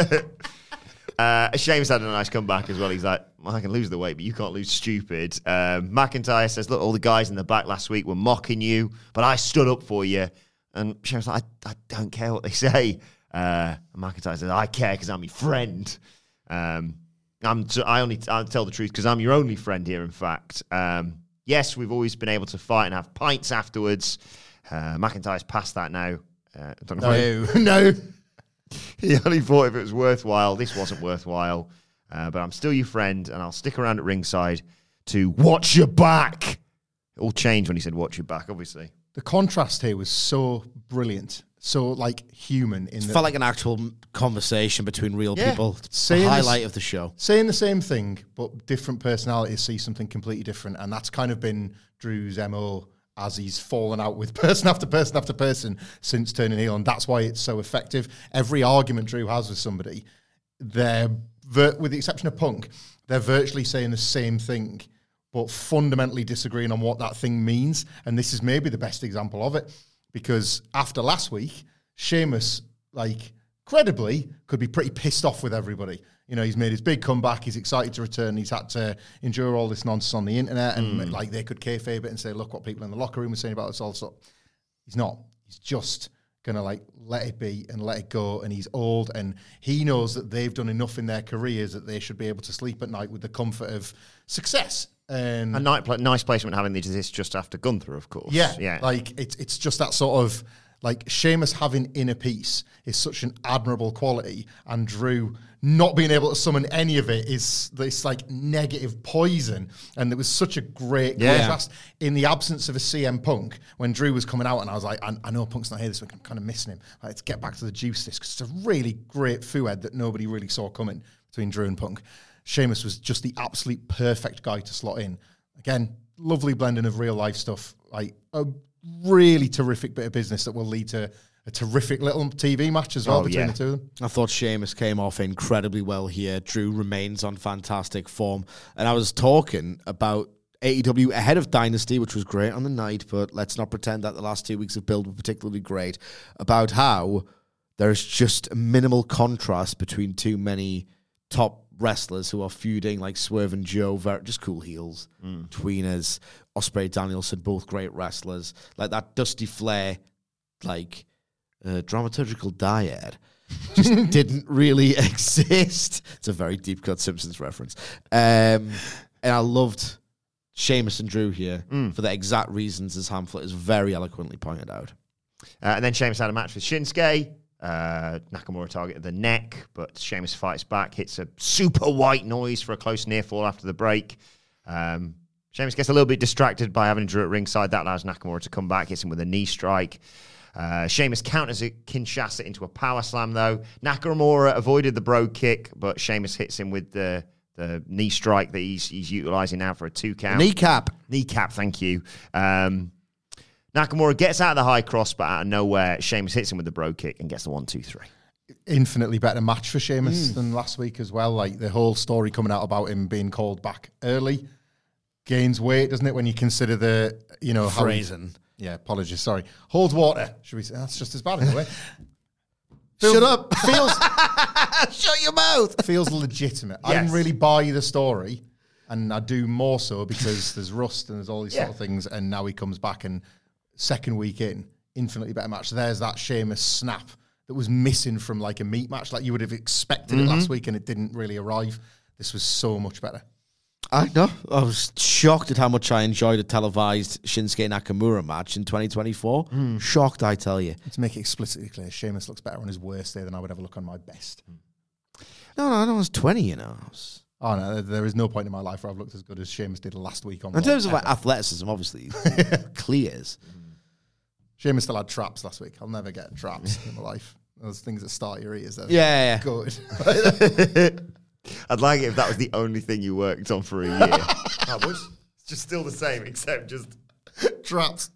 Sheamus had a nice comeback as well. He's like, well, I can lose the weight, but you can't lose stupid. McIntyre says, look, all the guys in the back last week were mocking you, but I stood up for you. And Sheamus like, I don't care what they say. McIntyre says, I care because I'm your friend. I'll tell the truth because I'm your only friend here, in fact. Yes, we've always been able to fight and have pints afterwards. McIntyre's past that now. No. He only thought if it was worthwhile. This wasn't worthwhile. But I'm still your friend, and I'll stick around at ringside to watch your back. It all changed when he said, watch your back, obviously. The contrast here was so brilliant, so like human. It felt like an actual conversation between real people. Saying the highlight of the show. Saying the same thing, but different personalities see something completely different. And that's kind of been Drew's MO as he's fallen out with person after person after person since turning heel. And that's why it's so effective. Every argument Drew has with somebody, they're, with the exception of Punk, they're virtually saying the same thing, but fundamentally disagreeing on what that thing means. And this is maybe the best example of it, because after last week, Sheamus, like, credibly, could be pretty pissed off with everybody. You know, he's made his big comeback, he's excited to return, he's had to endure all this nonsense on the internet, and like, they could kayfabe it and say, look what people in the locker room were saying about this also. He's not. He's just gonna, like, let it be and let it go, and he's old, and he knows that they've done enough in their careers that they should be able to sleep at night with the comfort of success. And a nice placement having this just after Gunther, of course. Yeah. Like, it's just that sort of, like, Sheamus having inner peace is such an admirable quality, and Drew not being able to summon any of it is this, like, negative poison. And it was such a great contrast in the absence of a CM Punk when Drew was coming out, and I was like, I know Punk's not here this week, I'm kind of missing him. Like, let's get back to the juice this, because it's a really great fouad that nobody really saw coming between Drew and Punk. Sheamus was just the absolute perfect guy to slot in. Again, lovely blending of real life stuff, like a really terrific bit of business that will lead to a terrific little TV match as well between the two of them. I thought Sheamus came off incredibly well here. Drew remains on fantastic form. And I was talking about AEW ahead of Dynasty, which was great on the night, but let's not pretend that the last 2 weeks of build were particularly great, about how there's just a minimal contrast between too many top wrestlers who are feuding, like Swerve and Joe, just cool heels. Tweeners, Ospreay, Danielson, both great wrestlers. Like that Dusty Flair, like dramaturgical dyad, just didn't really exist. It's a very deep cut Simpsons reference. And I loved Sheamus and Drew here for the exact reasons as Hamflett has very eloquently pointed out. And then Sheamus had a match with Shinsuke. Nakamura targeted the neck, but Sheamus fights back, hits a super white noise for a close near fall after the break. Sheamus gets a little bit distracted by having Drew at ringside. That allows Nakamura to come back, hits him with a knee strike. Sheamus counters Kinshasa into a power slam, though. Nakamura avoided the Brogue Kick, but Sheamus hits him with the knee strike that he's utilizing now for a 2 count. Kneecap, thank you. Nakamura gets out of the high cross, but out of nowhere, Sheamus hits him with the Brogue Kick and gets the 1-2-3. Infinitely better match for Sheamus than last week as well. Like, the whole story coming out about him being called back early gains weight, doesn't it, when you consider the, you know, phrasing. Yeah, apologies, sorry. Holds water, should we say? That's just as bad in a way. Shut up. Shut your mouth. Feels legitimate. Yes. I didn't really buy the story, and I do more so because there's rust and there's all these sort of things, and now he comes back, and second week in, infinitely better match. There's that Sheamus snap that was missing from, like, a meat match. Like, you would have expected it last week, and it didn't really arrive. This was so much better. I know. I was shocked at how much I enjoyed a televised Shinsuke Nakamura match in 2024. Shocked, I tell you. To make it explicitly clear, Sheamus looks better on his worst day than I would ever look on my best. No, I was 20, you know. Oh, no, there is no point in my life where I've looked as good as Sheamus did last week. In terms of, like, athleticism, obviously, clears. Sheamus still had traps last week. I'll never get traps in my life. Those things that start your ears. Yeah. Good. I'd like it if that was the only thing you worked on for a year. It's just still the same, except just traps.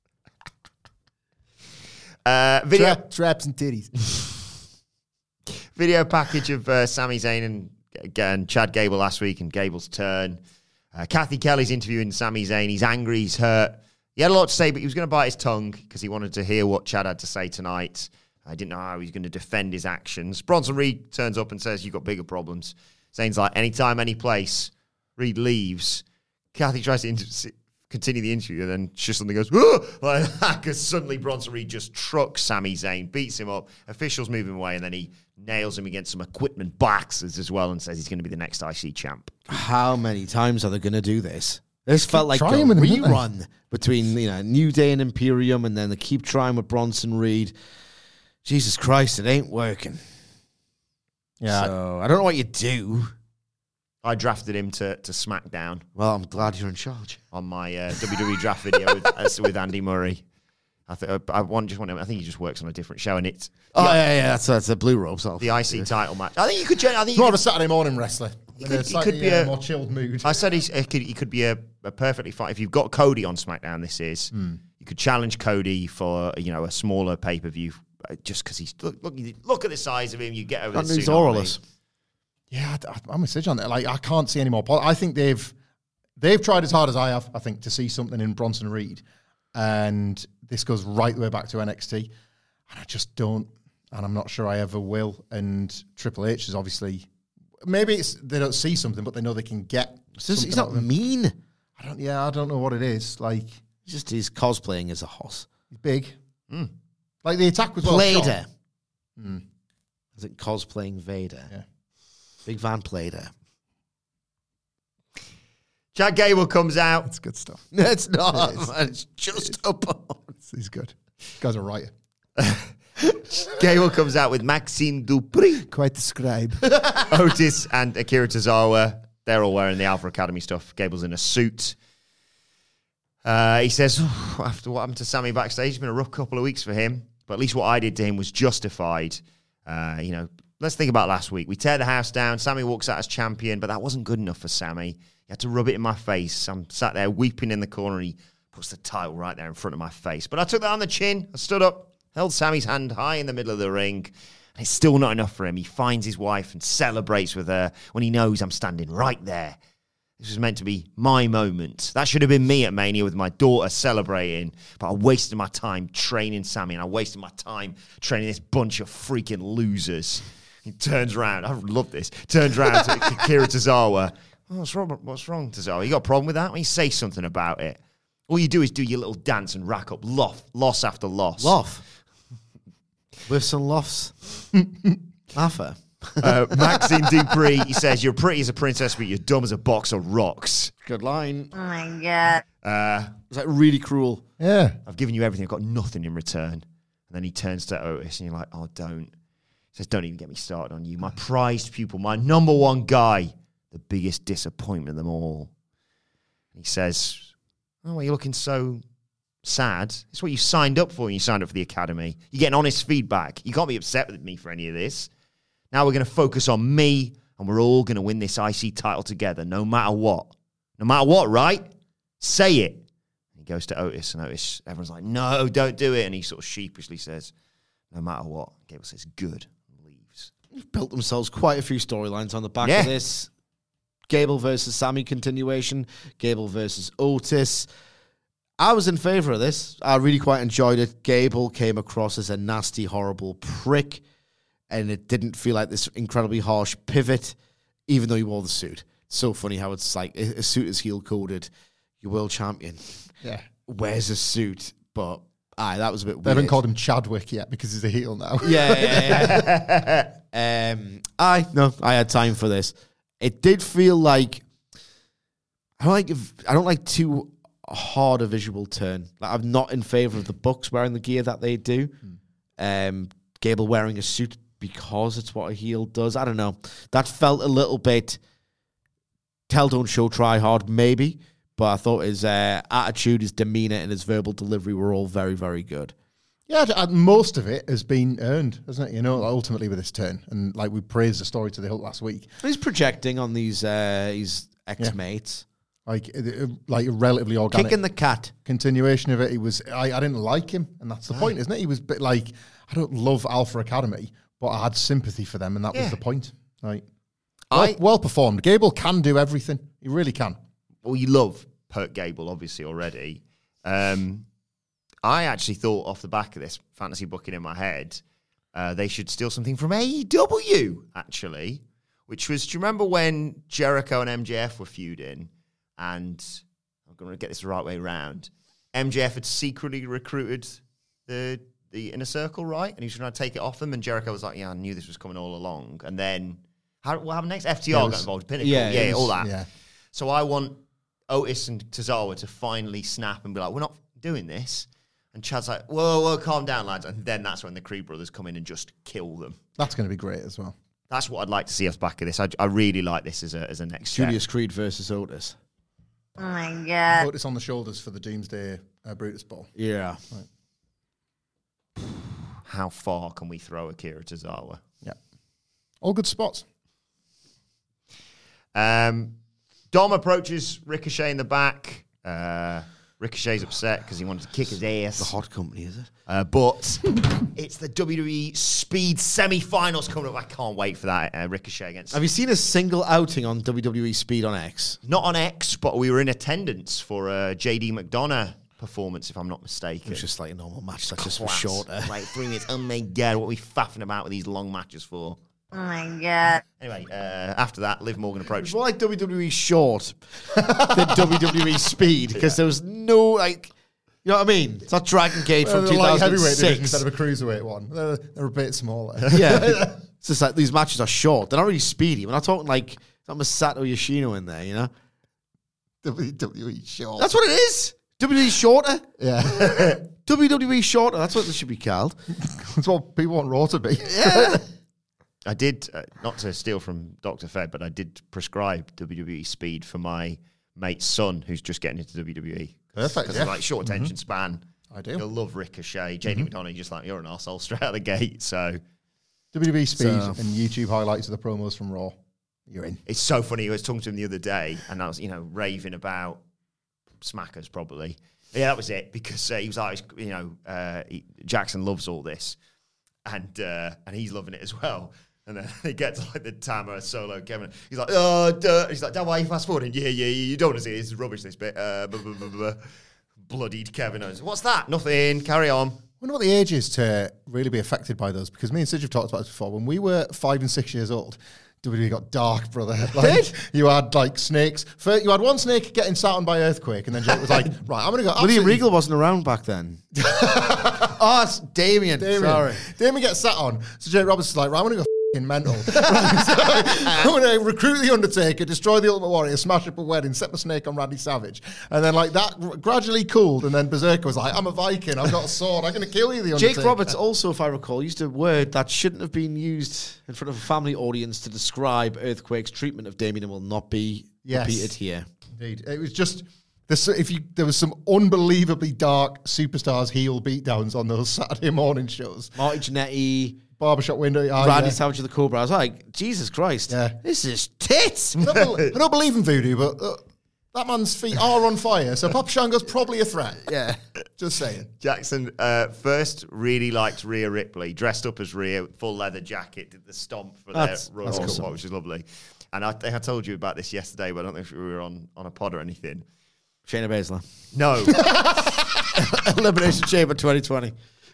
Traps and titties. Video package of Sami Zayn and Chad Gable last week, and Gable's turn. Kathy Kelly's interviewing Sami Zayn. He's angry, he's hurt. He had a lot to say, but he was going to bite his tongue because he wanted to hear what Chad had to say tonight. I didn't know how he was going to defend his actions. Bronson Reed turns up and says, you've got bigger problems. Zayn's like, anytime, any place. Reed leaves. Kathy tries to continue the interview, and then just something goes, like that, because suddenly Bronson Reed just trucks Sami Zayn, beats him up. Officials move him away, and then he nails him against some equipment boxes as well and says he's going to be the next IC champ. How many times are they going to do this? This felt like a rerun between, you know, New Day and Imperium, and then they keep trying with Bronson Reed. Jesus Christ, it ain't working. Yeah. So I don't know what you do. I drafted him to SmackDown Well, I'm glad you're in charge. on my WWE draft video with Andy Murray. I think he just works on a different show, and it's That's the Blue Ropes. the IC title match. I think you could. I think He's more of a Saturday morning wrestler. He In could- a he slightly could be more chilled mood. I said he could be a perfectly fine. If you've got Cody on SmackDown, you could challenge Cody for a smaller pay per view, just because he's look at the size of him. You get over And this he's soon, aren't Aurelus. Yeah, I'm with Sidge on that. Like, I can't see any more. I think they've tried as hard as I have, I think, to see something in Bronson Reed. And this goes right the way back to NXT. And I just don't, and I'm not sure I ever will. And Triple H is obviously, maybe they don't see something, but they know they can get something He's out not of him. mean. I don't know what it is. Like, He's cosplaying as a horse. he's big. Like, the attack was well shot. Plader. Is it cosplaying Vader? Yeah. Big Van Plader. Chad Gable comes out. It's good stuff. It's not. It is. Man, it's just a bone. He's good. This guy's a writer. Gable comes out with Maxime Dupri, Quite describe. Otis, and Akira Tozawa. They're all wearing the Alpha Academy stuff. Gable's in a suit. He says, after what happened to Sammy backstage, it's been a rough couple of weeks for him. But at least what I did to him was justified. Let's think about last week. We tear the house down. Sammy walks out as champion, but that wasn't good enough for Sammy. He had to rub it in my face. I'm sat there weeping in the corner, and he puts the title right there in front of my face. But I took that on the chin. I stood up, held Sammy's hand high in the middle of the ring, and it's still not enough for him. He finds his wife and celebrates with her when he knows I'm standing right there. This was meant to be my moment. That should have been me at Mania with my daughter celebrating, but I wasted my time training Sammy, and I wasted my time training this bunch of freaking losers. He turns around. I love this. Turns around to Akira Tozawa. Oh, what's wrong, Tozawa? You got a problem with that? Well, you say something about it. All you do is do your little dance and rack up loss after loss. Loft. With some lofts. Alpha. Maxine Dupree, he says, you're pretty as a princess, but you're dumb as a box of rocks. Good line. Oh my God. Was that really cruel? Yeah. I've given you everything. I've got nothing in return. And then he turns to Otis and you're like, oh, don't. He says, don't even get me started on you. My prized pupil, my number one guy, the biggest disappointment of them all. And he says, oh, well, you're looking so sad. It's what you signed up for when you signed up for the Academy. You're getting honest feedback. You can't be upset with me for any of this. Now we're going to focus on me, and we're all going to win this IC title together, no matter what. No matter what, right? Say it. And he goes to Otis, and Otis, everyone's like, no, don't do it. And he sort of sheepishly says, no matter what. Gable says, good, and leaves. They've built themselves quite a few storylines on the back Yeah. of this. Gable versus Sammy continuation. Gable versus Otis. I was in favor of this. I really quite enjoyed it. Gable came across as a nasty, horrible prick, and it didn't feel like this incredibly harsh pivot, even though he wore the suit. So funny how it's like a suit is heel-coded. Your world champion Yeah. wears a suit, but that was a bit weird. They haven't called him Chadwick yet because he's a heel now. Yeah. I had time for this. It did feel like I don't like too hard a visual turn. Like, I'm not in favor of the Bucks wearing the gear that they do. Gable wearing a suit because it's what a heel does. I don't know. That felt a little bit tell, don't show, try hard, maybe. But I thought his attitude, his demeanor, and his verbal delivery were all very, very good. Yeah, most of it has been earned, hasn't it? Ultimately with this turn. And like we praised the story to the Hulk last week. He's projecting on these ex-mates. Like relatively organic Kicking the cat. continuation of it. He was, I didn't like him, and that's the point, isn't it? He was a bit like, I don't love Alpha Academy, but I had sympathy for them, and that was the point. Like, well performed. Gable can do everything. He really can. Well, you love Perk Gable, obviously, already. I actually thought off the back of this fantasy booking in my head, they should steal something from AEW, actually, which was, do you remember when Jericho and MJF were feuding? And I'm going to get this the right way around. MJF had secretly recruited the Inner Circle, right? And he was trying to take it off them. And Jericho was like, yeah, I knew this was coming all along. And then, what happened next? FTR got involved. Pinnacle, all that. Yeah. So I want Otis and Tozawa to finally snap and be like, we're not doing this. And Chad's like, whoa, calm down, lads. And then that's when the Creed brothers come in and just kill them. That's going to be great as well. That's what I'd like to see us back of this. I really like this as a next step. Julius Creed versus Otis. Oh my God. Put this on the shoulders for the Doomsday Brutus Bowl. Yeah. How far can we throw Akira Tozawa? Yeah. All good spots. Dom approaches Ricochet in the back. Ricochet's upset because he wanted to kick his ass. The Hot Company, is it? But it's the WWE Speed semi-finals coming up. I can't wait for that. Ricochet against... Have you seen a single outing on WWE Speed on X? Not on X, but we were in attendance for a JD McDonough performance, if I'm not mistaken. It was just like a normal match that just was Class. shorter. Like 3 minutes. Oh my God, what are we faffing about with these long matches for? Oh my God. Anyway, after that, Liv Morgan It approached. was more like WWE Short than WWE Speed because there was no, like, you know what I mean? It's not Dragon Gate from They're like heavyweight division 2006. instead of a cruiserweight one. They're a bit smaller. Yeah. It's just like these matches are short. They're not really speedy. We're not talking like not Masato Yoshino in there, you know? WWE short. That's what it is. WWE Shorter. Yeah. WWE Shorter. That's what this should be called. That's what people want Raw to be. Yeah. I did, not to steal from Dr. Fed, but I did prescribe WWE Speed for my mate's son who's just getting into WWE. Perfect, Because yeah. of like short attention span. I do. He'll love Ricochet. JD McDonough, just like, you're an arsehole straight out of the gate. So WWE Speed So- and YouTube highlights of the promos from Raw. You're in. it's so funny. I was talking to him the other day and I was, raving about Smackers probably. Yeah, that was it because he was like, Jackson loves all this and he's loving it as well. And then they get to like the Tama solo Kevin. He's like, oh, duh. He's like, Dad, why are you fast forwarding? Yeah, you don't want to see it. This is rubbish, this bit. Bloodied Kevin Owens. What's that? Nothing. Carry on. I wonder what the age is to really be affected by those, because me and Sid have talked about this before. When we were 5 and 6 years old, WWE got dark, brother. Like, you had like snakes. You had one snake getting sat on by Earthquake, and then Jake was like, right, I'm going to go. William absolutely- Regal wasn't around back then. Oh, it's Damien. Sorry. Damien gets sat on. So Jake Roberts is like, right, I'm going to go mental. I'm going to recruit the Undertaker, destroy the Ultimate Warrior, smash up a wedding, set my snake on Randy Savage, and then like that gradually cooled, and then Berserker was like, I'm a Viking, I've got a sword, I'm going to kill you, the Undertaker. Jake Roberts also, if I recall, used a word that shouldn't have been used in front of a family audience to describe Earthquake's treatment of Damien and will not be repeated here. Indeed, it was just there was some unbelievably dark superstars heel beatdowns on those Saturday morning shows. Marty Jannetty, Barbershop window. Randy Savage of the Cobra. I was like, Jesus Christ. Yeah. This is tits. I don't believe in voodoo, but that man's feet are on fire, so Papa Shango's probably a threat. Yeah. Just saying. Jackson first really liked Rhea Ripley, dressed up as Rhea, full leather jacket, did the stomp for their Royal Rumble spot, which is lovely. And I think I told you about this yesterday, but I don't know if we were on a pod or anything. Shayna Baszler. No. Elimination Chamber 2020.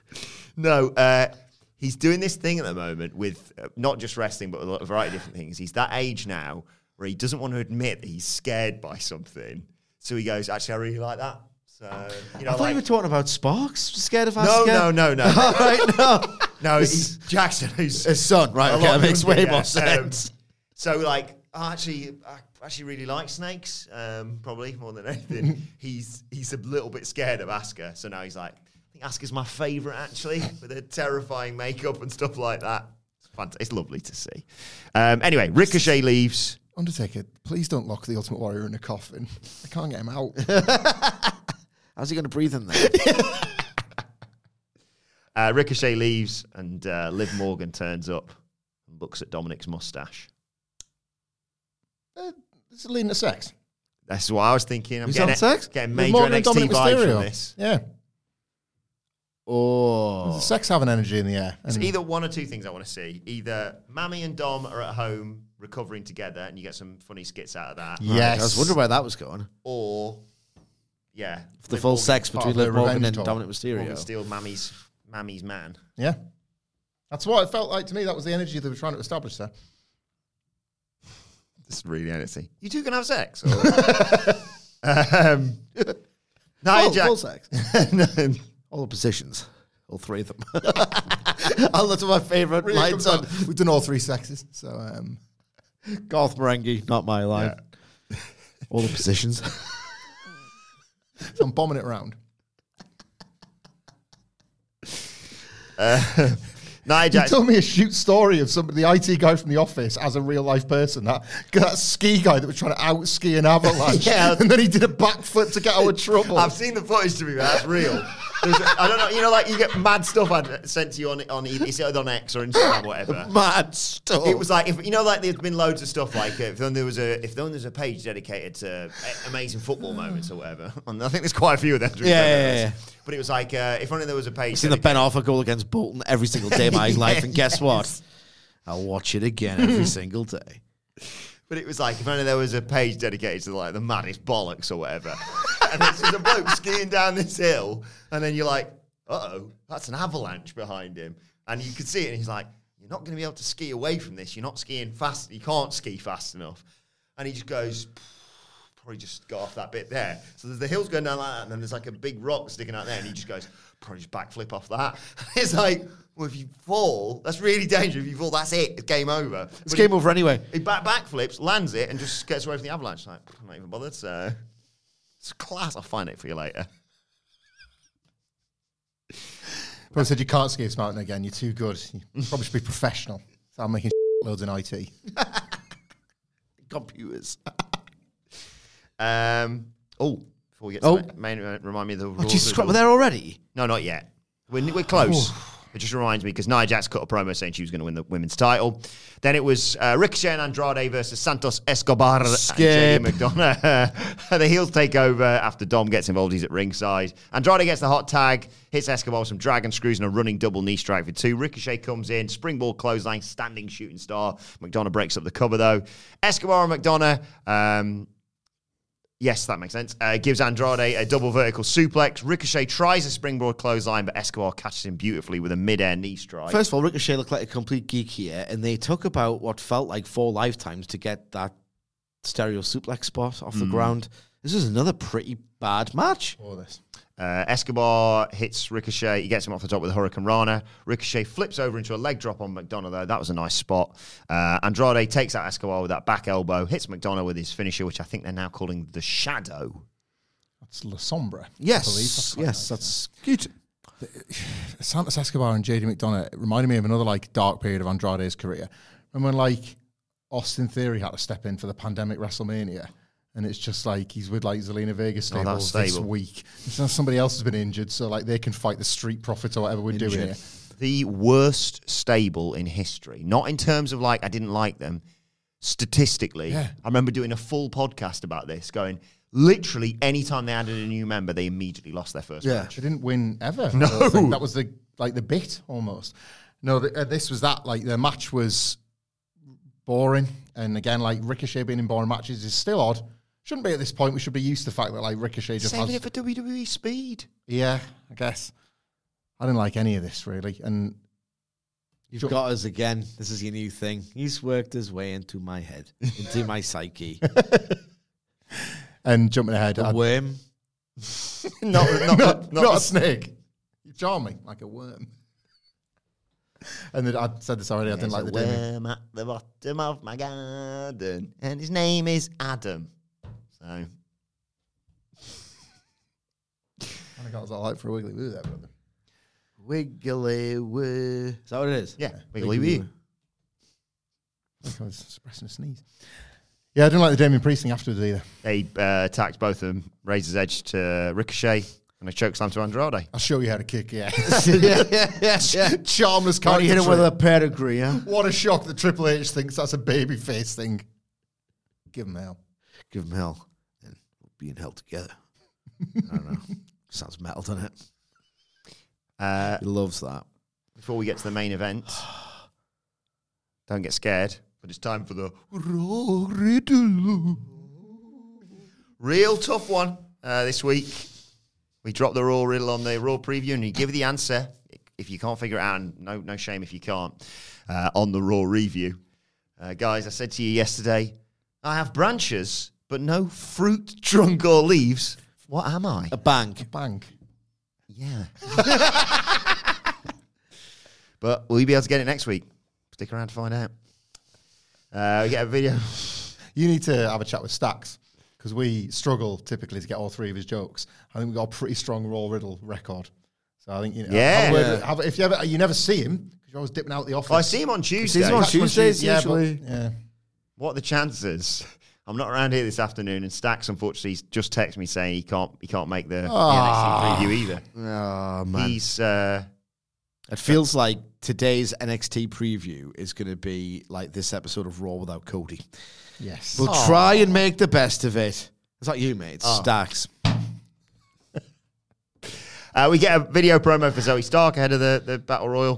No, he's doing this thing at the moment with not just wrestling, but a variety of different things. He's that age now where he doesn't want to admit that he's scared by something. So he goes, actually, I really like that. So, I thought you were talking about Sparks. Scared of No. All right, no. No, he's Jackson, who's His son, right? a Okay, lot that makes younger, way yeah. more sense. So, like, I actually really like snakes, probably more than anything. he's a little bit scared of Asuka, so now he's like, I think Asuka's my favourite, actually, with her terrifying makeup and stuff like that. It's fantastic. It's lovely to see. Anyway, Ricochet leaves. Undertaker, please don't lock the Ultimate Warrior in a coffin. I can't get him out. How's he going to breathe in there? Ricochet leaves, and Liv Morgan turns up and looks at Dominic's mustache. This is leading to sex. That's what I was thinking. I'm Who's getting on sex? Getting Liv major Morgan and NXT Dominic vibes Mysterio. from this. Yeah. Oh. The sex having energy in the air. It's And either one or two things I want to see. Either Mammy and Dom are at home recovering together and you get some funny skits out of that. yes. I was wondering where that was going. Or, yeah. The Liv full Morgan- sex part between of the Liv Morgan revenge and tour. Dominic Morgan Mysterio. steal Mammy's man. Yeah. That's what it felt like to me. That was the energy they were trying to establish there. This is really NXT. You two can have sex? Or? Nia Full sex. No. All the positions. All three of them. Oh, that's my favourite Really lines comes on out. We've done all three sexes. So, Garth Marenghi, not my line. All the positions. so I'm bombing it around. Nia You Jax. told me a shoot story of somebody, the IT guy from The Office, as a real life person. That ski guy that was trying to out ski an avalanche. Yeah. And then he did a backflip to get out of trouble. I've seen the footage, to be fair, that's real. I don't know, you know, like you get mad stuff sent to you on it's either on X or Instagram or whatever. Mad stuff. It was like, if you know, like there's been loads of stuff like if there was a page dedicated to amazing football moments or whatever, and I think there's quite a few of them. Yeah. But it was like if only there was a page. I've seen the Ben Arthur goal against Bolton every single day of my life, and guess what? I'll watch it again every single day. But it was like, if only there was a page dedicated to like the maddest bollocks or whatever. And it's just a bloke skiing down this hill, and then you're like, uh-oh, that's an avalanche behind him. And you could see it, and he's like, you're not going to be able to ski away from this. You're not skiing fast. You can't ski fast enough. And he just goes, probably just got off that bit there. So there's the hills going down like that, and then there's like a big rock sticking out there, and he just goes, probably just backflip off that. It's like, well, if you fall, that's really dangerous. If you fall, that's it. It's game over. It's game over anyway. He backflips, lands it, and just gets away from the avalanche. Like, I'm not even bothered. So it's class. I'll find it for you later. Probably said you can't ski this mountain again. You're too good. You probably should be professional. So I'm making loads in IT. Computers. Before we get to the main event, remind me of the rules. Jesus Christ, we're there already? No, not yet. We're close. It just reminds me because Nia Jax cut a promo saying she was going to win the women's title. Then it was Ricochet and Andrade versus Santos Escobar and JD McDonough. The heels take over after Dom gets involved. He's at ringside. Andrade gets the hot tag, hits Escobar with some dragon screws and a running double knee strike for 2. Ricochet comes in, springboard clothesline, standing shooting star. McDonough breaks up the cover though. Escobar and McDonough. Yes, that makes sense. Gives Andrade a double vertical suplex. Ricochet tries a springboard clothesline, but Escobar catches him beautifully with a mid-air knee strike. First of all, Ricochet looked like a complete geek here, and they took about what felt like 4 lifetimes to get that stereo suplex spot off the ground. This is another pretty bad match. Escobar hits Ricochet. He gets him off the top with a Hurricane Rana. Ricochet flips over into a leg drop on McDonough, though. That was a nice spot. Andrade takes out Escobar with that back elbow, hits McDonough with his finisher, which I think they're now calling the Shadow. That's La Sombra. Yes, that's good. Santos Escobar and JD McDonough reminded me of another like dark period of Andrade's career. Remember when like Austin Theory had to step in for the pandemic WrestleMania? And it's just like he's with like Zelina Vega stable this week. So somebody else has been injured, so like they can fight the Street Profits or whatever we're doing here. The worst stable in history. Not in terms of like I didn't like them. Statistically, I remember doing a full podcast about this, going literally anytime they added a new member, they immediately lost their first match. They didn't win ever. No. That was the bit almost. No, this was that. Like the match was boring, and again, like Ricochet being in boring matches is still odd. Shouldn't be at this point. We should be used to the fact that like Ricochet just Saving it for WWE speed. Yeah, I guess. I didn't like any of this really, and you've got us again. This is your new thing. He's worked his way into my head, into my psyche. And jumping ahead, a worm. not a snake. You're charming like a worm. And then I said this already. I didn't like the worm at the bottom of my garden, and his name is Adam. So, I think I was all right for a wiggly woo there, brother. Wiggly woo. Is that what it is? Yeah, wiggly woo. I think I was suppressing a sneeze. Yeah, I didn't like the Damian Priest thing afterwards either. They attacked both of them, Razor's Edge to Ricochet, and a chokeslam to Andrade. I'll show you how to kick, yeah. yeah. Charmless character. You hit him with a pedigree, huh? What a shock that Triple H thinks that's a baby face thing. Give him hell. Give him hell. And we'll be in hell together. I don't know. Sounds metal, doesn't it? He loves that. Before we get to the main event, don't get scared, but it's time for the Raw Riddle. Real tough one this week. We drop the Raw Riddle on the Raw preview, and you give the answer. If you can't figure it out, and no shame if you can't, on the Raw review. Guys, I said to you yesterday, I have branches, but no fruit, trunk, or leaves. What am I? A bank. A bank. Yeah. But will you be able to get it next week? Stick around to find out. We get a video. You need to have a chat with Stacks, because we struggle typically to get all 3 of his jokes. I think we've got a pretty strong Raw Riddle record. So I think Yeah. if you never see him because you're always dipping out the office. Well, I see him on Tuesday. Sees him on Catch him Tuesdays yeah, usually. but, yeah. What are the chances? I'm not around here this afternoon, and Stacks unfortunately just texted me saying he can't make the NXT preview either. Oh man, He's it feels like today's NXT preview is going to be like this episode of Raw without Cody. Yes. We'll try and make the best of it. It's not you, mate. It's Stacks. we get a video promo for Zoe Stark ahead of the Battle Royal.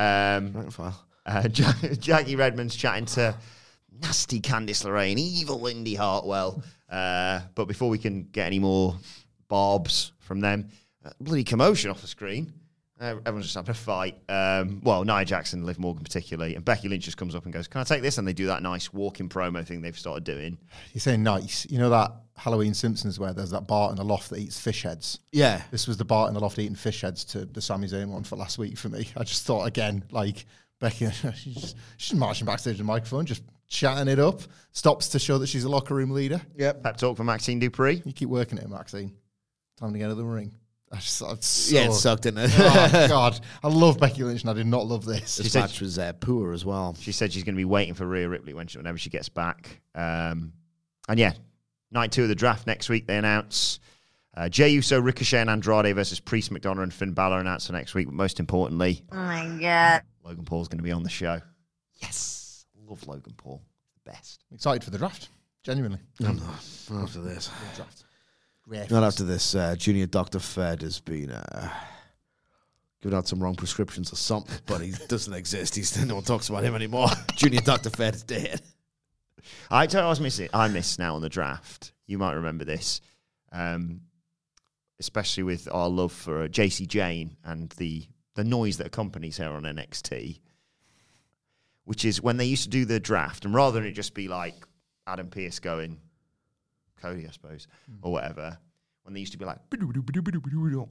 Jackie Redmond's chatting to nasty Candice LeRae, evil Indy Hartwell. But before we can get any more barbs from them, bloody commotion off the screen. Everyone's just having a fight. Nia Jax and Liv Morgan particularly. And Becky Lynch just comes up and goes, "Can I take this?" And they do that nice walking promo thing they've started doing. You're saying nice. You know that Halloween Simpsons where there's that Bart in the loft that eats fish heads? Yeah. This was the Bart in the loft eating fish heads to the Sami Zayn one for last week for me. I just thought, again, like, Becky, she's marching backstage to the microphone, just chatting it up. Stops to show that she's a locker room leader. Yep. Pep talk for Maxine Dupree. You keep working it, Maxine. Time to get out of the ring. It sucked, didn't it? Oh, God. I love Becky Lynch, and I did not love this. This match was poor as well. She said she's going to be waiting for Rhea Ripley whenever she gets back. And yeah, night 2 of the draft next week, they announce Jey Uso, Ricochet, and Andrade versus Priest, McDonough, and Finn Balor announced for next week. But most importantly, Oh my God. Logan Paul's going to be on the show. Yes. Love Logan Paul. The best. I'm excited for the draft. Genuinely. I'm not after this. Draft. Not after this. Junior Dr. Fed has been giving out some wrong prescriptions or something, but he doesn't exist. No one talks about him anymore. Junior Dr. Fed is dead. I missed now on the draft. You might remember this, especially with our love for JC Jane and the noise that accompanies her on NXT, which is when they used to do the draft, and rather than it just be like Adam Pearce going, Cody, I suppose, or whatever, when they used to be like, wow,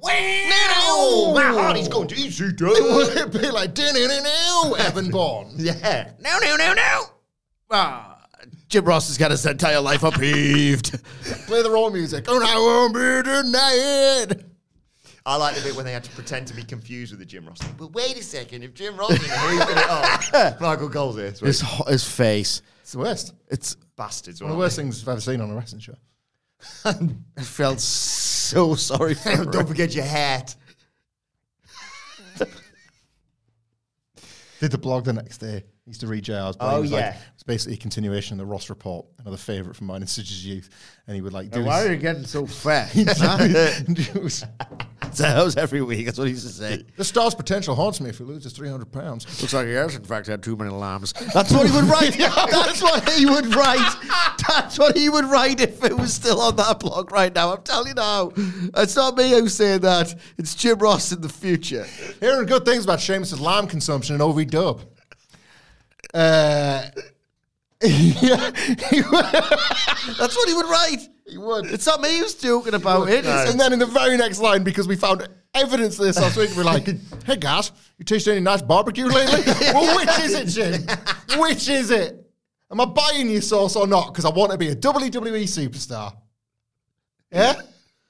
my heart is going to easy, dude. It would be like, Evan Bourne. Yeah. No. Jim Ross has got his entire life upheaved. Play the Raw music. Oh, I won't be denied. I like the bit when they had to pretend to be confused with the Jim Ross thing. But wait a second, if Jim Ross is here, who's going to... Michael Cole's here. His face. It's the worst. It's Bastards. One of the worst things I've ever seen on a wrestling show. I felt so sorry for him. Don't forget your hat. Did the blog the next day. Used to read JR's blog. Oh, It was yeah. it's basically a continuation of the Ross Report, another favourite from mine in Stitch's youth. And he would like do Why are you getting so fat? his, That was every week. That's what he used to say. the star's potential haunts me if he loses 300 pounds. Looks like he has, in fact, had too many lambs. That's what he would write. That's what he would write. That's what he would write if it was still on that blog right now. I'm telling you now. It's not me who's saying that. It's Jim Ross in the future. Hearing good things about Sheamus' lamb consumption and OV Dub. Yeah, That's what he would write. he would. It's not me who's joking about it. And then in the very next line, because we found evidence of this last week, we're like, hey guys, you tasted any nice barbecue lately? Well, which is it, Jim? Which is it? Am I buying your sauce or not? Because I want to be a WWE superstar. Yeah?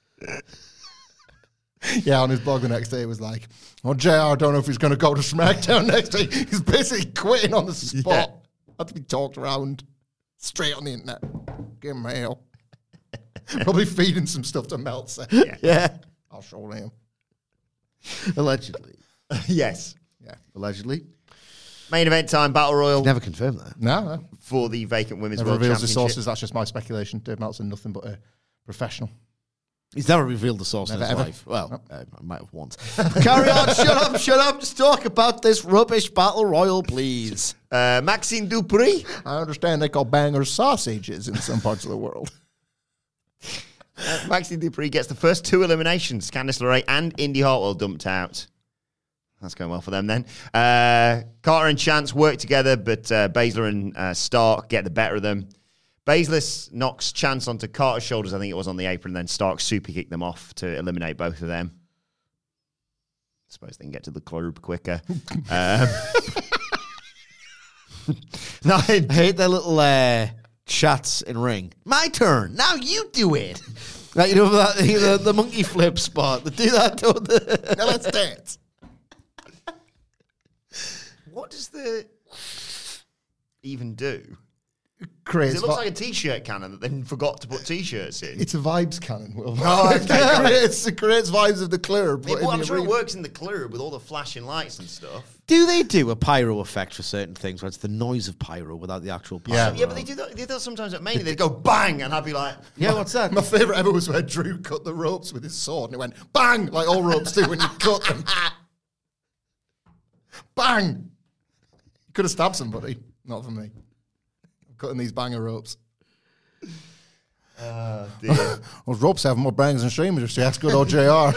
Yeah, on his blog the next day, it was like, oh, JR, I don't know if he's going to go to SmackDown next week. He's basically quitting on the spot. Had to be talked around straight on the internet. Give him mail. Probably feeding some stuff to Meltzer. Yeah. I'll show him. Allegedly. Yes. Yeah. Allegedly. Main event time, Battle Royal Never confirmed that. No. for the vacant Women's Never World reveals the Championship. sources. That's just my speculation. Dave Meltzer, nothing but a professional. He's never revealed the source Never, in his ever. life. Well, Nope. I might have once. Carry on. Shut up. Just talk about this rubbish Battle Royal, please. Maxine Dupree. I understand they call bangers sausages in some parts of the world. Maxine Dupree gets the first 2 eliminations. Candice LeRae and Indy Hartwell dumped out. That's going well for them then. Carter and Chance work together, but Baszler and Stark get the better of them. Baszler knocks Chance onto Carter's shoulders, I think it was on the apron, and then Stark super kicked them off to eliminate both of them. I suppose they can get to the club quicker. No, I hate their little chats in ring. My turn. Now you do it. Right, you know that the monkey flip spot. They do that, don't they? Now let's dance. What does the even do? Creates It looks like a T-shirt cannon that they forgot to put T-shirts in. It's a vibes cannon, Will. Oh, okay. It creates vibes of the club. Yeah, well, I'm sure it works in the club with all the flashing lights and stuff. Do they do a pyro effect for certain things where it's the noise of pyro without the actual pyro? Yeah. Yeah, but they do that sometimes at Mania. They'd go bang, and I'd be like, Yeah, what's that? My favourite ever was where Drew cut the ropes with his sword and it went bang, like all ropes do when you cut them. Bang! You could have stabbed somebody. Not for me. I'm cutting these banger ropes. dear. Those ropes have more bangs than streamers if you ask good old JR.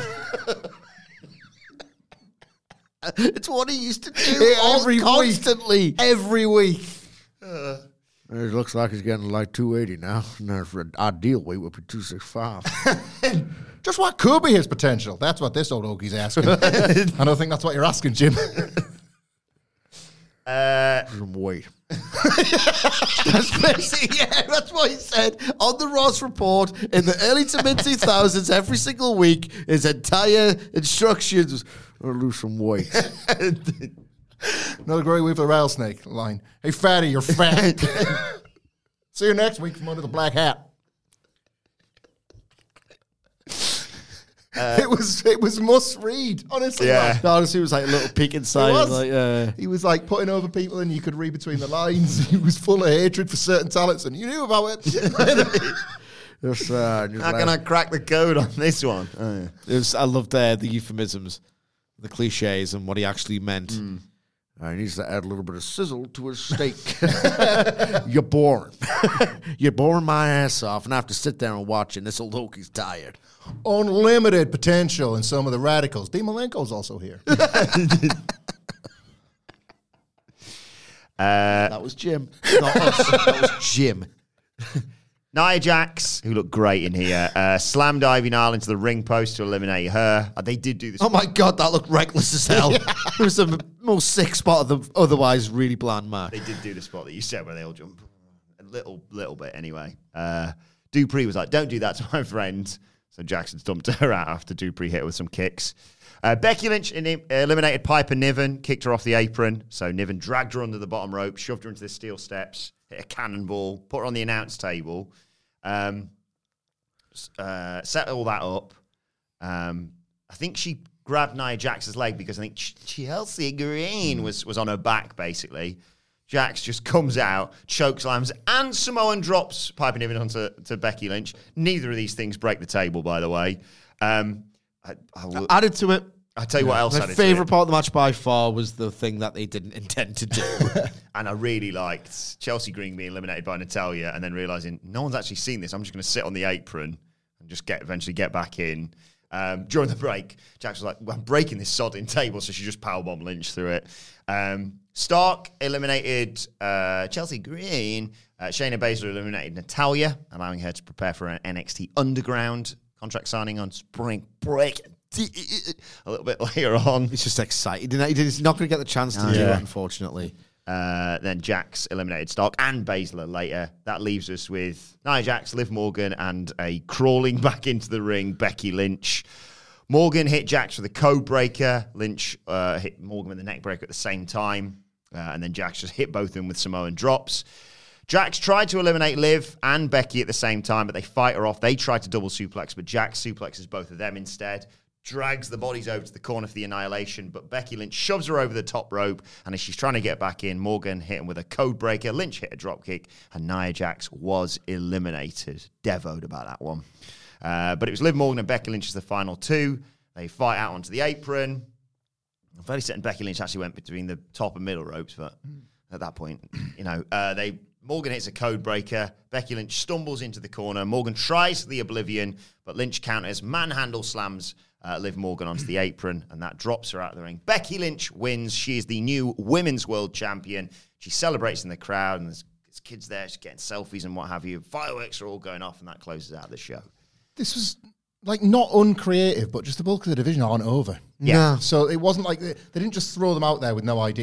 It's what he used to do constantly. Every week. It looks like he's getting like 280 now. And for an ideal weight would be 265. Just what could be his potential? That's what this old Ogie's asking. I don't think that's what you're asking, Jim. Some weight. That's basically, yeah, that's what he said on the Ross report in the early to mid 2000s. Every single week, his entire instructions was lose some weight. Another great week for the rattlesnake line. Hey, fatty, you're fat. See you next week from under the black hat. It was must read, honestly. Yeah. man. No, honestly, it was like a little peek inside. It was. Like, He was like putting over people and you could read between the lines. He was full of hatred for certain talents and you knew about it. just, How can I crack the code on this one? Oh, yeah. it was, I loved the euphemisms, the cliches, and what he actually meant. He needs to add a little bit of sizzle to his steak. You're boring. You're boring my ass off, and I have to sit there and watch it. And this old Okie's tired. Unlimited potential in some of the radicals. Dean Malenko's also here. That was Jim. Not us. That was Jim. Nia Jax, who looked great in here, slammed Ivy Nile into the ring post to eliminate her. They did do this. Oh my God, that looked reckless as hell. It was the most sick spot of the otherwise really bland match. They did do the spot that you said where they all jump a little bit anyway. Dupree was like, "Don't do that to my friend." So Jackson dumped her out after Dupree hit her with some kicks. Becky Lynch eliminated Piper Niven, kicked her off the apron. So Niven dragged her under the bottom rope, shoved her into the steel steps, hit a cannonball, put her on the announce table, set all that up. I think she grabbed Nia Jax's leg because I think Chelsea Green was on her back, basically. Jax just comes out, chokeslams, and Samoan drops Piper Niven onto Becky Lynch. Neither of these things break the table, by the way. Added to it. I'll tell you what else My added to favourite it. part of the match by far was the thing that they didn't intend to do. And I really liked Chelsea Green being eliminated by Natalya and then realising no one's actually seen this. I'm just going to sit on the apron and just eventually get back in. During the break, Jax was like, well, I'm breaking this sodding table, so she just powerbombed Lynch through it. Stark eliminated Chelsea Green. Shayna Baszler eliminated Natalya, allowing her to prepare for an NXT Underground contract signing on spring break a little bit later on. He's just excited. He's not going to get the chance to do it, unfortunately. Then Jax eliminated Stark and Baszler later. That leaves us with Nia Jax, Liv Morgan, and a crawling back into the ring, Becky Lynch. Morgan hit Jax with a code breaker. Lynch hit Morgan with a neck breaker at the same time. And then Jax just hit both of them with Samoan drops. Jax tried to eliminate Liv and Becky at the same time, but they fight her off. They tried to double suplex, but Jax suplexes both of them instead. Drags the bodies over to the corner for the annihilation, but Becky Lynch shoves her over the top rope, and as she's trying to get back in, Morgan hit him with a code breaker. Lynch hit a drop kick, and Nia Jax was eliminated. Devoed about that one. But it was Liv Morgan and Becky Lynch as the final two. They fight out onto the apron. I'm fairly certain Becky Lynch actually went between the top and middle ropes, but at that point, Morgan hits a code breaker. Becky Lynch stumbles into the corner. Morgan tries the Oblivion, but Lynch counters, manhandle slams Liv Morgan onto the apron, and that drops her out of the ring. Becky Lynch wins. She is the new Women's World Champion. She celebrates in the crowd, and there's kids there. She's getting selfies and what have you. Fireworks are all going off, and that closes out the show. This was like not uncreative, but just the bulk of the division aren't over. Yeah. So it wasn't like they didn't just throw them out there with no ideas.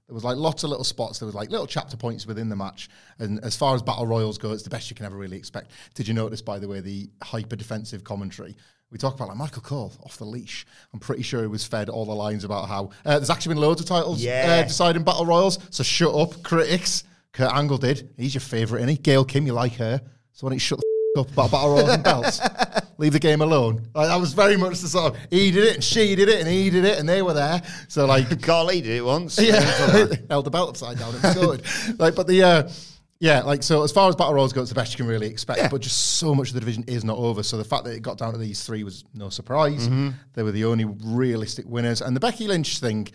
There was like lots of little spots. There was like little chapter points within the match. And as far as battle royals go, it's the best you can ever really expect. Did you notice, by the way, the hyper defensive commentary? We talk about like Michael Cole off the leash. I'm pretty sure he was fed all the lines about how there's actually been loads of titles deciding battle royals. So shut up, critics. Kurt Angle did. He's your favourite, innit? Gail Kim, you like her. So why don't you shut the up about battle royals and belts? Leave the game alone. Like, that was very much the sort of, he did it and she did it and he did it and they were there. So like Carly did it once. Yeah, held the belt upside down. It was good. Like, but so as far as battle royals go, it's the best you can really expect. But just so much of the division is not over. So the fact that it got down to these three was no surprise. They were the only realistic winners. And the Becky Lynch thing,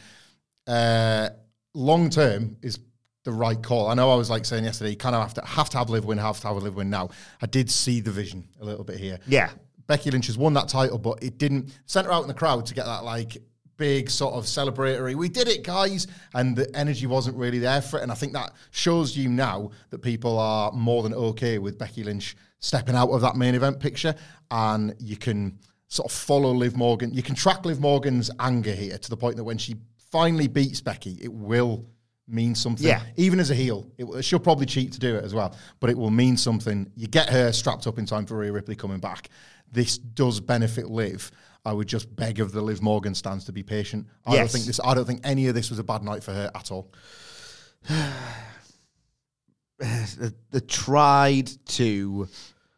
long term, is the right call. I know I was like saying yesterday, you kind of have to have Liv win, have to have a Liv win now. I did see the vision a little bit here. Yeah. Becky Lynch has won that title, but it didn't sent her out in the crowd to get that like big sort of celebratory, we did it, guys, and the energy wasn't really there for it. And I think that shows you now that people are more than okay with Becky Lynch stepping out of that main event picture, and you can sort of follow Liv Morgan. You can track Liv Morgan's anger here to the point that when she finally beats Becky, it will mean something. Yeah. Even as a heel. She'll probably cheat to do it as well, but it will mean something. You get her strapped up in time for Rhea Ripley coming back. This does benefit Liv. I would just beg of the Liv Morgan stands to be patient. I don't think any of this was a bad night for her at all. They tried to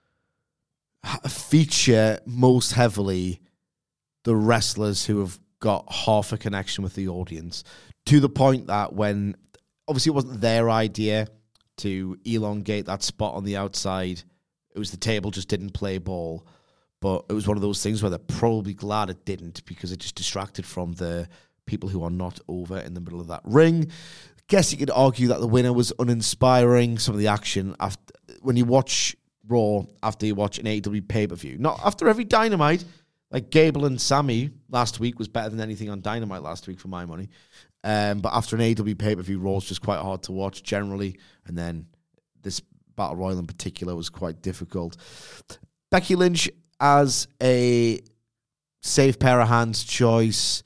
feature most heavily the wrestlers who have got half a connection with the audience, to the point that when, obviously it wasn't their idea to elongate that spot on the outside, it was the table just didn't play ball. But it was one of those things where they're probably glad it didn't, because it just distracted from the people who are not over in the middle of that ring. Guess you could argue that the winner was uninspiring. Some of the action, after, when you watch Raw after you watch an AEW pay-per-view, not after every Dynamite, like Gable and Sammy last week was better than anything on Dynamite last week for my money. But after an AEW pay-per-view, Raw's just quite hard to watch generally. And then this Battle Royal in particular was quite difficult. Becky Lynch as a safe pair of hands choice,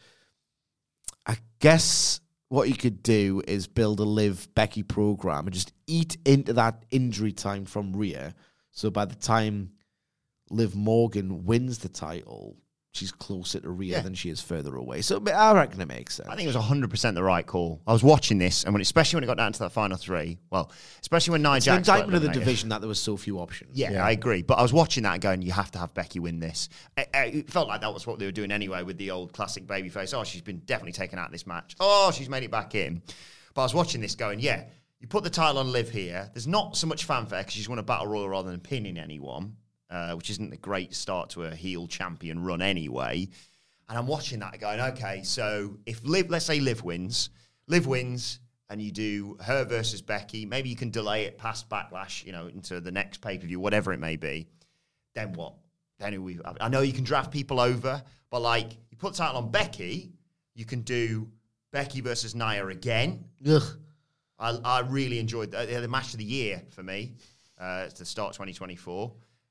I guess what you could do is build a Liv Becky program and just eat into that injury time from Rhea. So by the time Liv Morgan wins the title, she's closer to Rhea than she is further away. So I reckon it makes sense. I think it was 100% the right call. I was watching this, and especially when it got down to that final three, especially when Nia Jax... It's an indictment of the division that there were so few options. Yeah, I agree. But I was watching that and going, you have to have Becky win this. It felt like that was what they were doing anyway with the old classic babyface. Oh, she's been definitely taken out of this match. Oh, she's made it back in. But I was watching this going, you put the title on Liv here. There's not so much fanfare because she's won a Battle Royal rather than pinning anyone, which isn't a great start to a heel champion run anyway. And I'm watching that going, okay, so if let's say Liv wins, and you do her versus Becky, maybe you can delay it past Backlash, into the next pay-per-view, whatever it may be. Then what? I know you can draft people over, but you put the title on Becky, you can do Becky versus Nia again. Ugh. I really enjoyed the match of the year for me to start 2024.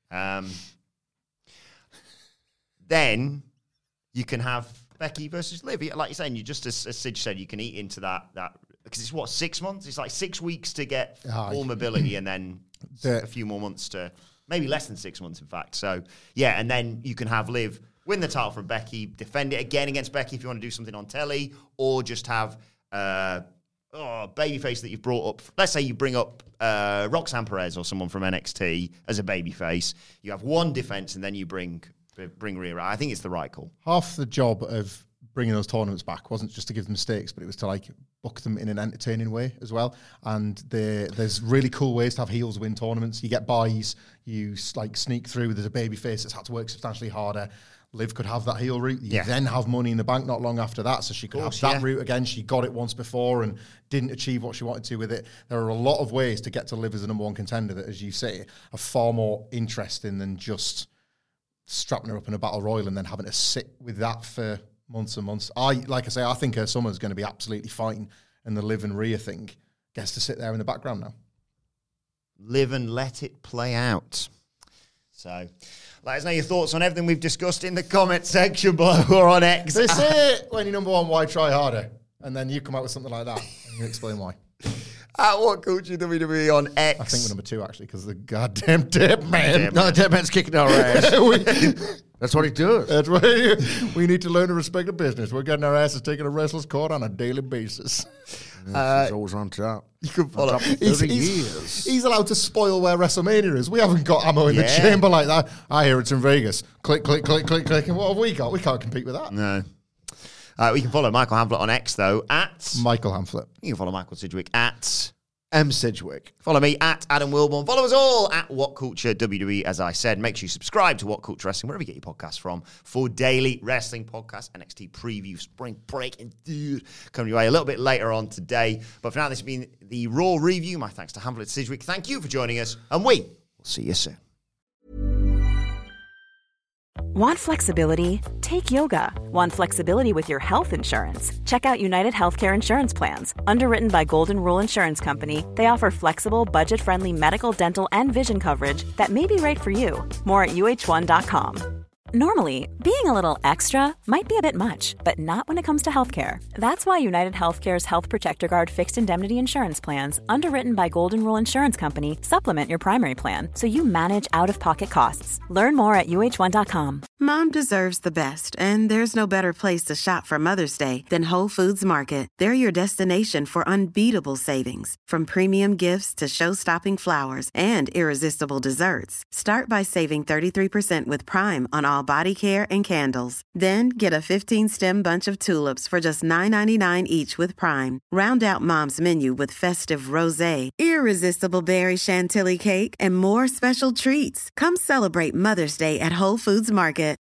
Then you can have Becky versus Liv. Like you're saying, you just, as Sid said, you can eat into that because it's 6 months? It's like 6 weeks to get full mobility and then a few more months to, maybe less than 6 months, in fact. So, and then you can have Liv win the title from Becky, defend it again against Becky if you want to do something on telly, or just have babyface that you've brought up. Let's say you bring up Roxanne Perez or someone from NXT as a babyface. You have one defense, and then you bring Rhea. I think it's the right call. Half the job of bringing those tournaments back wasn't just to give them stakes, but it was to book them in an entertaining way as well. And there's really cool ways to have heels win tournaments. You get buys, you sneak through. There's a babyface that's had to work substantially harder. Liv could have that heel route. You then have Money in the Bank not long after that, so she could have that route again. She got it once before and didn't achieve what she wanted to with it. There are a lot of ways to get to Liv as a number one contender that, as you say, are far more interesting than just strapping her up in a battle royal and then having to sit with that for months and months. I think her summer's going to be absolutely fine, and the Liv and Rhea thing gets to sit there in the background now. Live and let it play out. So, let us know your thoughts on everything we've discussed in the comment section below or on X. They say when you're number one, why try harder? and then you come out with something like that, and you explain why. At What Culture WWE on X. I think we're number 2, actually, because the goddamn Tape Man. No, the Tape Man's kicking our ass. That's what he does. That's why we need to learn to respect the business. We're getting our asses taken to wrestlers' court on a daily basis. He's always on top. You can follow. He's allowed to spoil where WrestleMania is. We haven't got ammo in the chamber like that. I hear it's in Vegas. Click, click, click, click, click. And what have we got? We can't compete with that. No. We can follow Michael Hamflett on X, though, at... Michael Hamflett. You can follow Michael Sidgwick at... M. Sidgwick. Follow me at Adam Wilborn. Follow us all at What Culture WWE, as I said. Make sure you subscribe to What Culture Wrestling, wherever you get your podcasts from, for daily wrestling podcasts, NXT preview, spring break, and coming your way a little bit later on today. But for now, this has been the Raw review. My thanks to Hamflett Sidgwick. Thank you for joining us, and we will see you soon. Want flexibility? Take yoga. Want flexibility with your health insurance? Check out United Healthcare Insurance Plans. Underwritten by Golden Rule Insurance Company, they offer flexible, budget-friendly medical, dental, and vision coverage that may be right for you. More at UH1.com. Normally, being a little extra might be a bit much, but not when it comes to healthcare. That's why United Healthcare's Health Protector Guard fixed indemnity insurance plans, underwritten by Golden Rule Insurance Company, supplement your primary plan so you manage out-of-pocket costs. Learn more at UH1.com. Mom deserves the best, and there's no better place to shop for Mother's Day than Whole Foods Market. They're your destination for unbeatable savings, from premium gifts to show-stopping flowers and irresistible desserts. Start by saving 33% with Prime on all body care and candles. Then get a 15-stem bunch of tulips for just $9.99 each with Prime. Round out Mom's menu with festive rosé, irresistible berry chantilly cake, and more special treats. Come celebrate Mother's Day at Whole Foods Market.